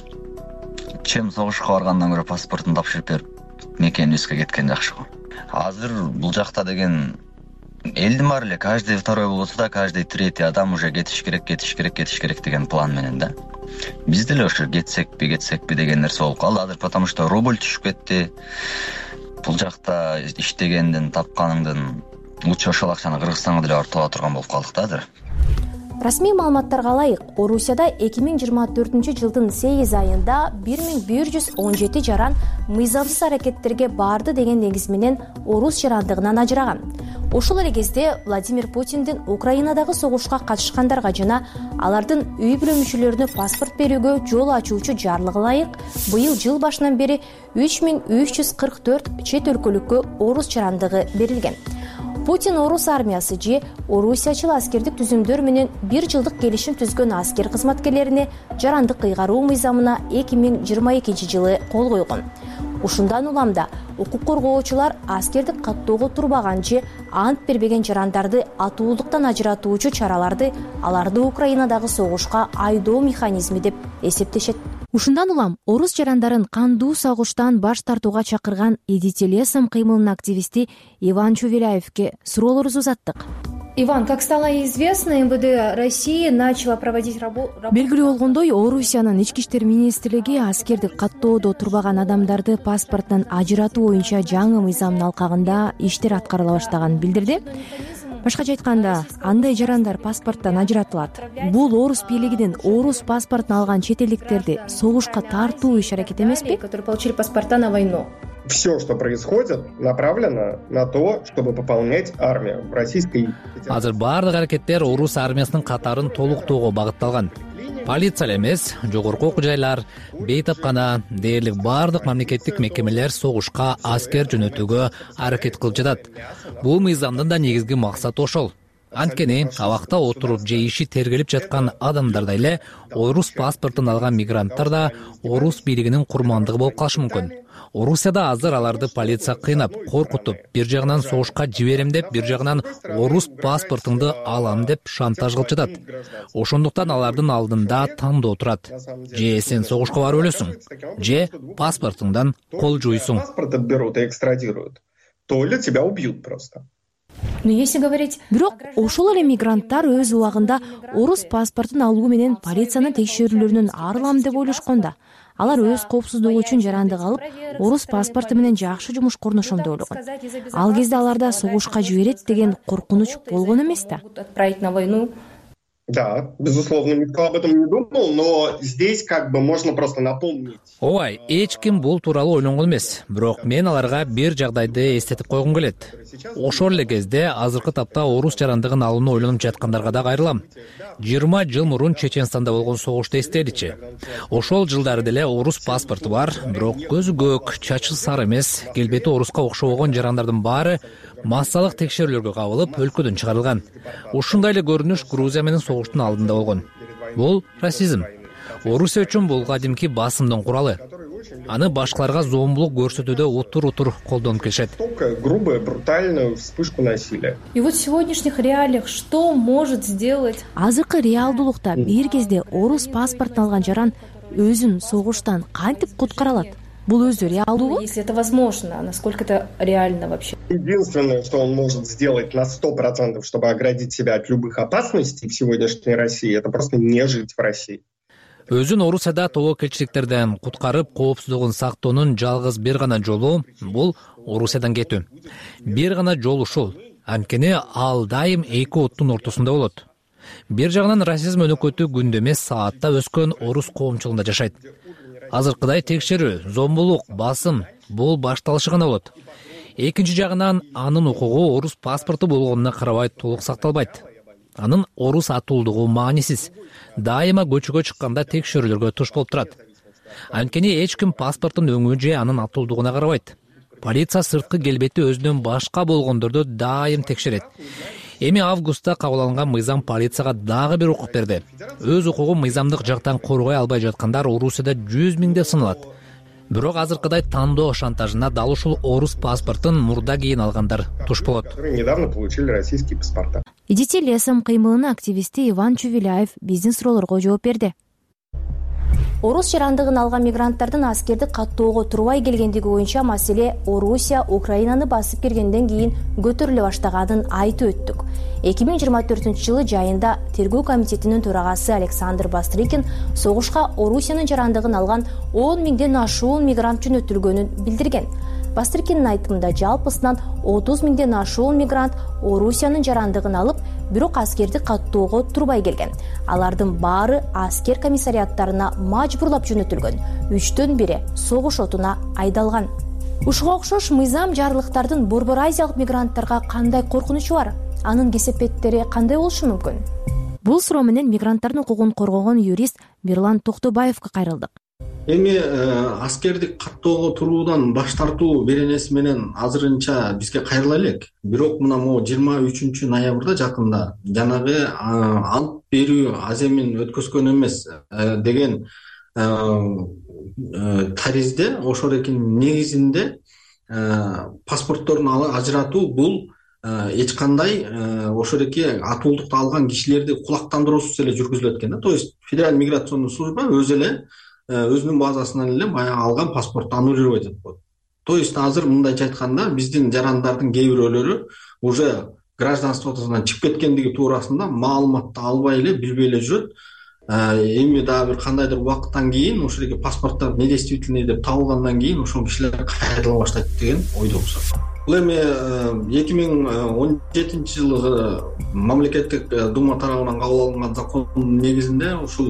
Чем согушка баргандан көрө паспортун тапшырып берип мекенибизге кеткен жакшы го. Азыр бул жакта деген элдин баары эле каждый второй болбосо да каждый третий адам уже кетиш керек, кетиш керек, кетиш керек деген план менен да. Биз деле ошо кетсекпи, кетсекпи деген нерсе болуп калды азыр, потому что рубль түшүп кетти. Бул жакта иштегенден, тапканыңдын лучше ошол акчаны Кыргызстанга деле барып тала турган болуп калдык да азыр. Расмий маалыматтарга ылайык, Орусияда эки миң жыйырма төртүнчү жылдын сегиз айында бир миң бир жүз он жети жаран мыйзамсыз аракеттерге барды деген негиз менен орус жарандыгынан ажыраган. Ошол эле кезде Владимир Путиндин Украинадагы согушка катышкандарга жана алардын үй бүлө мүчөлөрүнө паспорт берүүгө жол ачуучу жарлыгы ылайык быйыл жыл башынан бери үч миң үч жүз кырк төрт чет өлкөлүккө орус жарандыгы берилген. Путин орус армиясы же орусиячыл аскердик түзүмдөр менен бир жылдык келишим түзгөн аскер кызматкерлерине жарандык кыйгаруу мыйзамына эки миң жыйырма экинчи жылы кол койгон. Ушундан улам да укук коргоочулар аскердик каттоого турбаган же ант бербеген жарандарды атуулуктан ажыратуучу чараларды аларды Украинадагы согушка айдоо механизми деп эсептешет. Ушундан улам орус жарандарын кандуу согуштан баш тартууга чакырган Идите лесом кыймылынын активисти Иван Чувеляевке суроолорубузду узаттык. Иван, как стало известно, эм вэ дэ России начало проводить работу... Белгилүү болгондой, Орусиянын ички иштер министрлиги аскердик каттоодо турбаган адамдарды паспорттон ажыратуу боюнча жаңы мыйзамдын алкагында иштер аткарыла баштаганын билдирди. Башкача айтканда, андай жарандар паспорттон ажыратылат. Бул орус бийлигинин орус паспортун алган чет элдиктерди согушка тартуу иш-аракет эмеспи? Которые получили паспорта на войну. Все, что происходит, направлено на то, чтобы пополнять армию в Российской Федерации. Азыр баардык аракеттер орус армиясынын катарын толуктоого багытталган. Полиция эмес, жогорку окуу жайлар, бейтапкана дээрлик баардык мамлекеттик мекемелер согушка аскер жөнөтүүгө аракет кылып жатат. Бул мыйзамдын да негизги максаты ошол. Анткени абакта отуруп же иши тергелип жаткан адамдардай эле орус паспортун алган мигранттар да орус бийлигинин курмандыгы болуп калышы мүмкүн. Орусияда азыр аларды полиция кыйнап, коркутуп, бир жагынан согушка жиберем деп, бир жагынан орус паспортуңду алам деп шантаж кылып жатат. Ошондуктан алардын алдында тандоо турат. Же сен согушка барып өлөсүң, же паспортуңдан кол жуйсуң. Паспорт отберут и экстрадируют. То ли тебя убьют просто. Но если говорить... Бирок ошол эле мигранттар өз убагында орус паспортун алуу менен полициянын текшерүүлөрүнөн арылам деп ойлошкон да. Алар өз коопсуздугу үчүн жарандык алып, орус паспорту менен жакшы жумуш корношом деп ойлогон. Ал кезде аларда согушка жиберет деген коркунуч болгон эмес да. Отправить на войну. Да, безусловно, никто об этом не думал, но здесь как бы можно просто напомнить. Ой, эч ким бул тууралуу ойлонгон эмес. Бирок мен аларга бир жагдайды эстетип койгум келет. Ошол эле кезде азыркы тапта орус жарандыгын алууну ойлонуп жаткандарга да кайрылам. жыйырма жыл мурун Чеченстанда болгон согушту эстеличи. Ошол жылдары деле орус паспорту бар, бирок көзү көк, чачы сары эмес, келбети оруска окшобогон жарандардын баары массалык текшерүүлөргө кабылып, өлкөдөн чыгарылган. Ушундай эле көрүнүш Грузия менен согуштун алдында болгон. Бул расизм. Орусия үчүн бул кадимки басымдын куралы. Аны башкаларга зомбулук көрсөтүүдө утур-утур колдонуп келишет. Грубая, брутальная вспышку насилия. И вот в сегодняшних реалиях что может сделать? Азыркы реалдуулукта бир кезде орус паспортун алган жаран өзүн согуштан кантип куткара алат? Бул өзү реалдуу? Если это возможно, насколько это реально вообще? Единственное, что он может сделать на сто процентов, чтобы оградить себя от любых опасностей в сегодняшней России, это просто не жить в России. Өзүн Орусияда тобокелчиликтерден куткарып, коопсуздугун сактоонун жалгыз бир гана жолу бул Орусиядан кетүү. Бир гана жол ушул. Анткени ал дайым эки оттун ортосунда болот. Бир жагынан расизм өнөкөтү күндө эмес саатта өскөн орус коомчулугунда жашайт. Азыркыдай текшерүү, зомбулук, басым бул башталышы гана болот. Экинчи жагынан анын укугу орус паспорту болгонуна карабай толук сакталбайт. Анын орус атуулдугу маанисиз. Дайыма көчөгө чыкканда текшерүүлөргө туш болуп турат. Анткени эч ким паспорттун өңү же анын атуулдугуна карабайт. Полиция сырткы келбети өзүнөн башка болгондорду дайым текшерет. Эми августта кабыл алынган мыйзам полицияга дагы бир укук берди. Өз укугун мыйзамдык жактан коргой албай жаткандар Орусияда жүз миңдеп саналат. бирок азыркыдай тандоо шантажына дал ушул орус паспортун мурда кийин алгандар туш болот. Недавно получили российские паспорта. идити лесом кыймылынын активисти Иван Чувиляев биздин суроолорго жооп берди. Орус жарандыгын алган мигранттардын аскерди каттоого турбай келгендиги боюнча маселе Орусия Украинаны басып киргенден кийин көтөрүлө баштаганын айтып өттүк. эки миң жыйырма төртүнчү жылы жайында тергөө комитетинин төрагасы Александр Бастрыкин согушка Орусиянын жарандыгын алган он миңден ашуун мигрант жөнөтүлгөнүн билдирген. Бастрыкиндин айтымында жалпысынан отуз миңден ашуун мигрант Орусиянын жарандыгын алып, бирок аскерди каттоого турбай келген. Алардын баары аскер комиссариаттарына мажбурлап жөнөтүлгөн. үчтөн бири согуш отуна айдалган. Ушуга окшош мыйзам жарлыктардын Борбор Азиялык мигранттарга кандай коркунучу бар? Анын кесепеттери кандай болушу мүмкүн? Бул суроо менен мигранттардын укугун коргогон юрист Мирлан Токтобаевга кайрылдык. Эми аскерди каттоого туруудан баш тартуу беренеси менен азырынча бизге кайрыла элек. Бирок мына могу жыйырма үчүнчү ноябрда жакында жанагы ант берүү аземин өткөзгөн эмес деген таризде ошол экинин негизинде паспортторун ажыратуу бул эч кандай ошол эки атуулукту алган кишилерди кулактандыруусуз эле жүргүзүлөт экен да. То есть Федеральный миграционный служба өзү эле өзүнүн базасынан эле баягы алган паспортту аннулировать этип коет. То есть азыр мындайча айтканда биздин жарандардын кээ бирөөлөрү уже гражданствосунан чыгып кеткендиги туурасында маалыматты албай эле билбей эле жүрөт. Эми дагы бир кандайдыр убакыттан кийин ошол эки паспорттор недействительный деп табылгандан кийин ошол кишилер кайрыла баштайт деген ойдобуз. Бул эми эки миң он жетинчи жылы мамлекеттик дума тарабынан кабыл алынган закондун негизинде ушул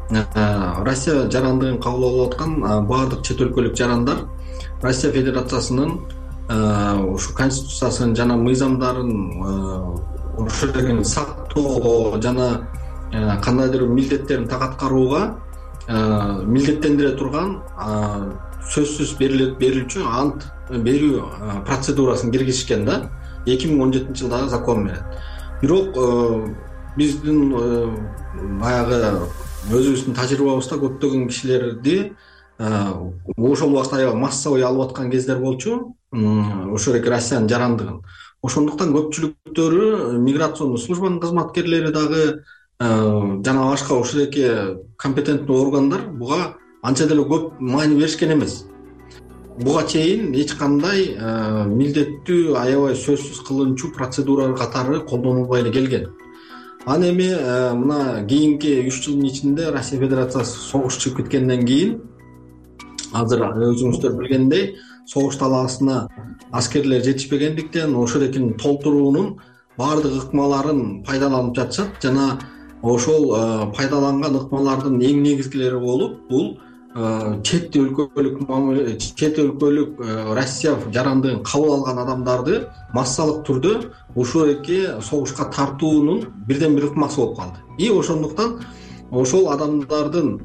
Россия жарандыгын кабыл алып аткан баардык чет өлкөлүк жарандар Россия Федерациясынын ушу конституциясын жана мыйзамдарын ошол сактоого жана кандайдыр милдеттерин так аткарууга милдеттендире турган сөзсүз берилүүчү ант берүү процедурасын киргизишкен да эки миң он жетинчи жылдагы закон менен. Бирок биздин баягы өзүбүздүн тажрыйбабызда көптөгөн кишилерди ошол убакта аябай массовый алып аткан кездер болчу ошол эки Россиянын жарандыгын. Ошондуктан көпчүлүктөрү миграционный службанын кызматкерлери дагы жана башка ошол эки компетентный органдар буга анча деле көп маани беришкен эмес. Буга чейин эч кандай милдеттүү аябай сөзсүз кылынчу процедура катары колдонулбай эле келген. Аны эми мына кийинки үч жылдын ичинде Россия Федерациясы согуш чыгып кеткенден кийин азыр өзүңүздөр билгендей согуш талаасына аскерлер жетишпегендиктен ошол экинин толтуруунун баардык ыкмаларын пайдаланып жатышат жана ошол пайдаланган ыкмалардын эң негизгилери болуп бул чет өлкөлүк чет өлкөлүк Россия жарандыгын кабыл алган адамдарды массалык түрдө ушул эки согушка тартуунун бирден бир ыкмасы болуп калды. И ошондуктан ошол адамдардын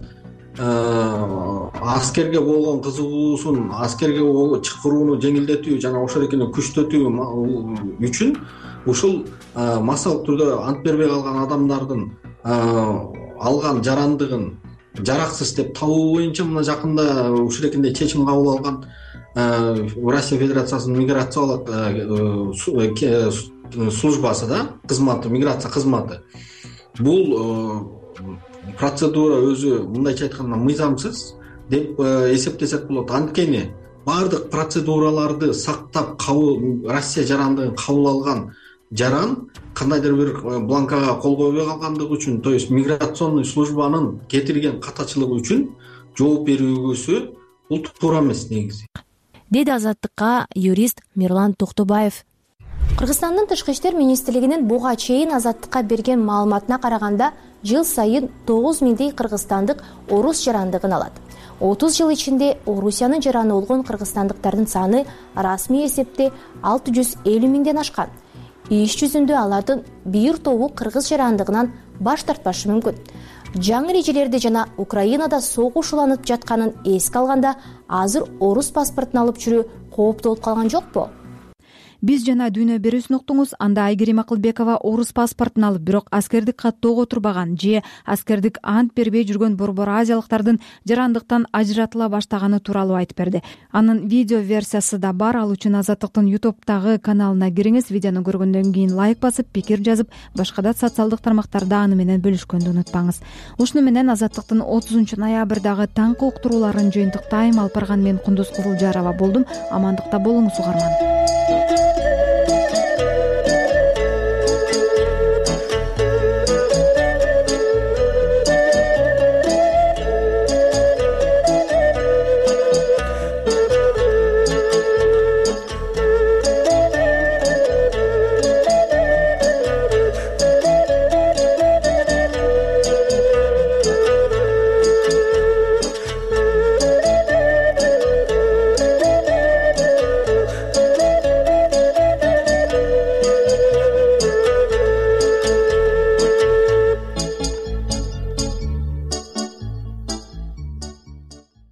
аскерге болгон кызыгуусун аскерге чакырууну жеңилдетүү жана ошол экини күчтөтүү үчүн ушул массалык түрдө ант бербей калган адамдардын алган жарандыгын жараксыз деп табуу боюнча мына жакында ушул экиндей чечим кабыл алган Россия Федерациясынын миграциялык службасы да кызматы миграция кызматы бул процедура өзү мындайча айтканда мыйзамсыз деп эсептесек болот. Анткени баардык процедураларды сактап кабыл Россия жарандыгын кабыл алган жаран кандайдыр бир бланкага кол койбой калгандыгы үчүн, то есть миграционный службанын кетирген катачылыгы үчүн жооп берүүсү бул туура эмес негизи, деди Азаттыкка юрист Мирлан Токтобаев. Кыргызстандын Тышкы иштер министрлигинин буга чейин Азаттыкка берген маалыматына караганда жыл сайын тогуз миңдей кыргызстандык орус жарандыгын алат. отуз жыл ичинде Орусиянын жараны болгон кыргызстандыктардын саны расмий эсепте алты жүз элүү миңден ашкан. Иш жүзүндө алардын бир тобу кыргыз жарандыгынан баш тартпашы мүмкүн. Жаңы эрежелерди жана Украинада согуш уланып жатканын эске алганда азыр орус паспортун алып жүрүү кооптуу болуп калган жокпу? Биз жана дүйнө берүүсүн уктуңуз. Анда Айгерим Акылбекова орус паспортун алып, бирок аскердик каттоого турбаган же аскердик ант бербей жүргөн борбор азиялыктардын жарандыктан ажыратыла баштаганы тууралуу айтып берди. Анын видео версиясы да бар. Ал үчүн Азаттыктын ютубтагы каналына кириңиз. Видеону көргөндөн кийин лайк басып, пикир жазып, башка да социалдык тармактарда аны менен бөлүшкөндү унутпаңыз. Ушуну менен Азаттыктын отузунчу ноябрдагы таңкы уктурууларын жыйынтыктайм. Алып барган мен Кундуз Кызылжарова болдум. Амандыкта болуңуз угарман.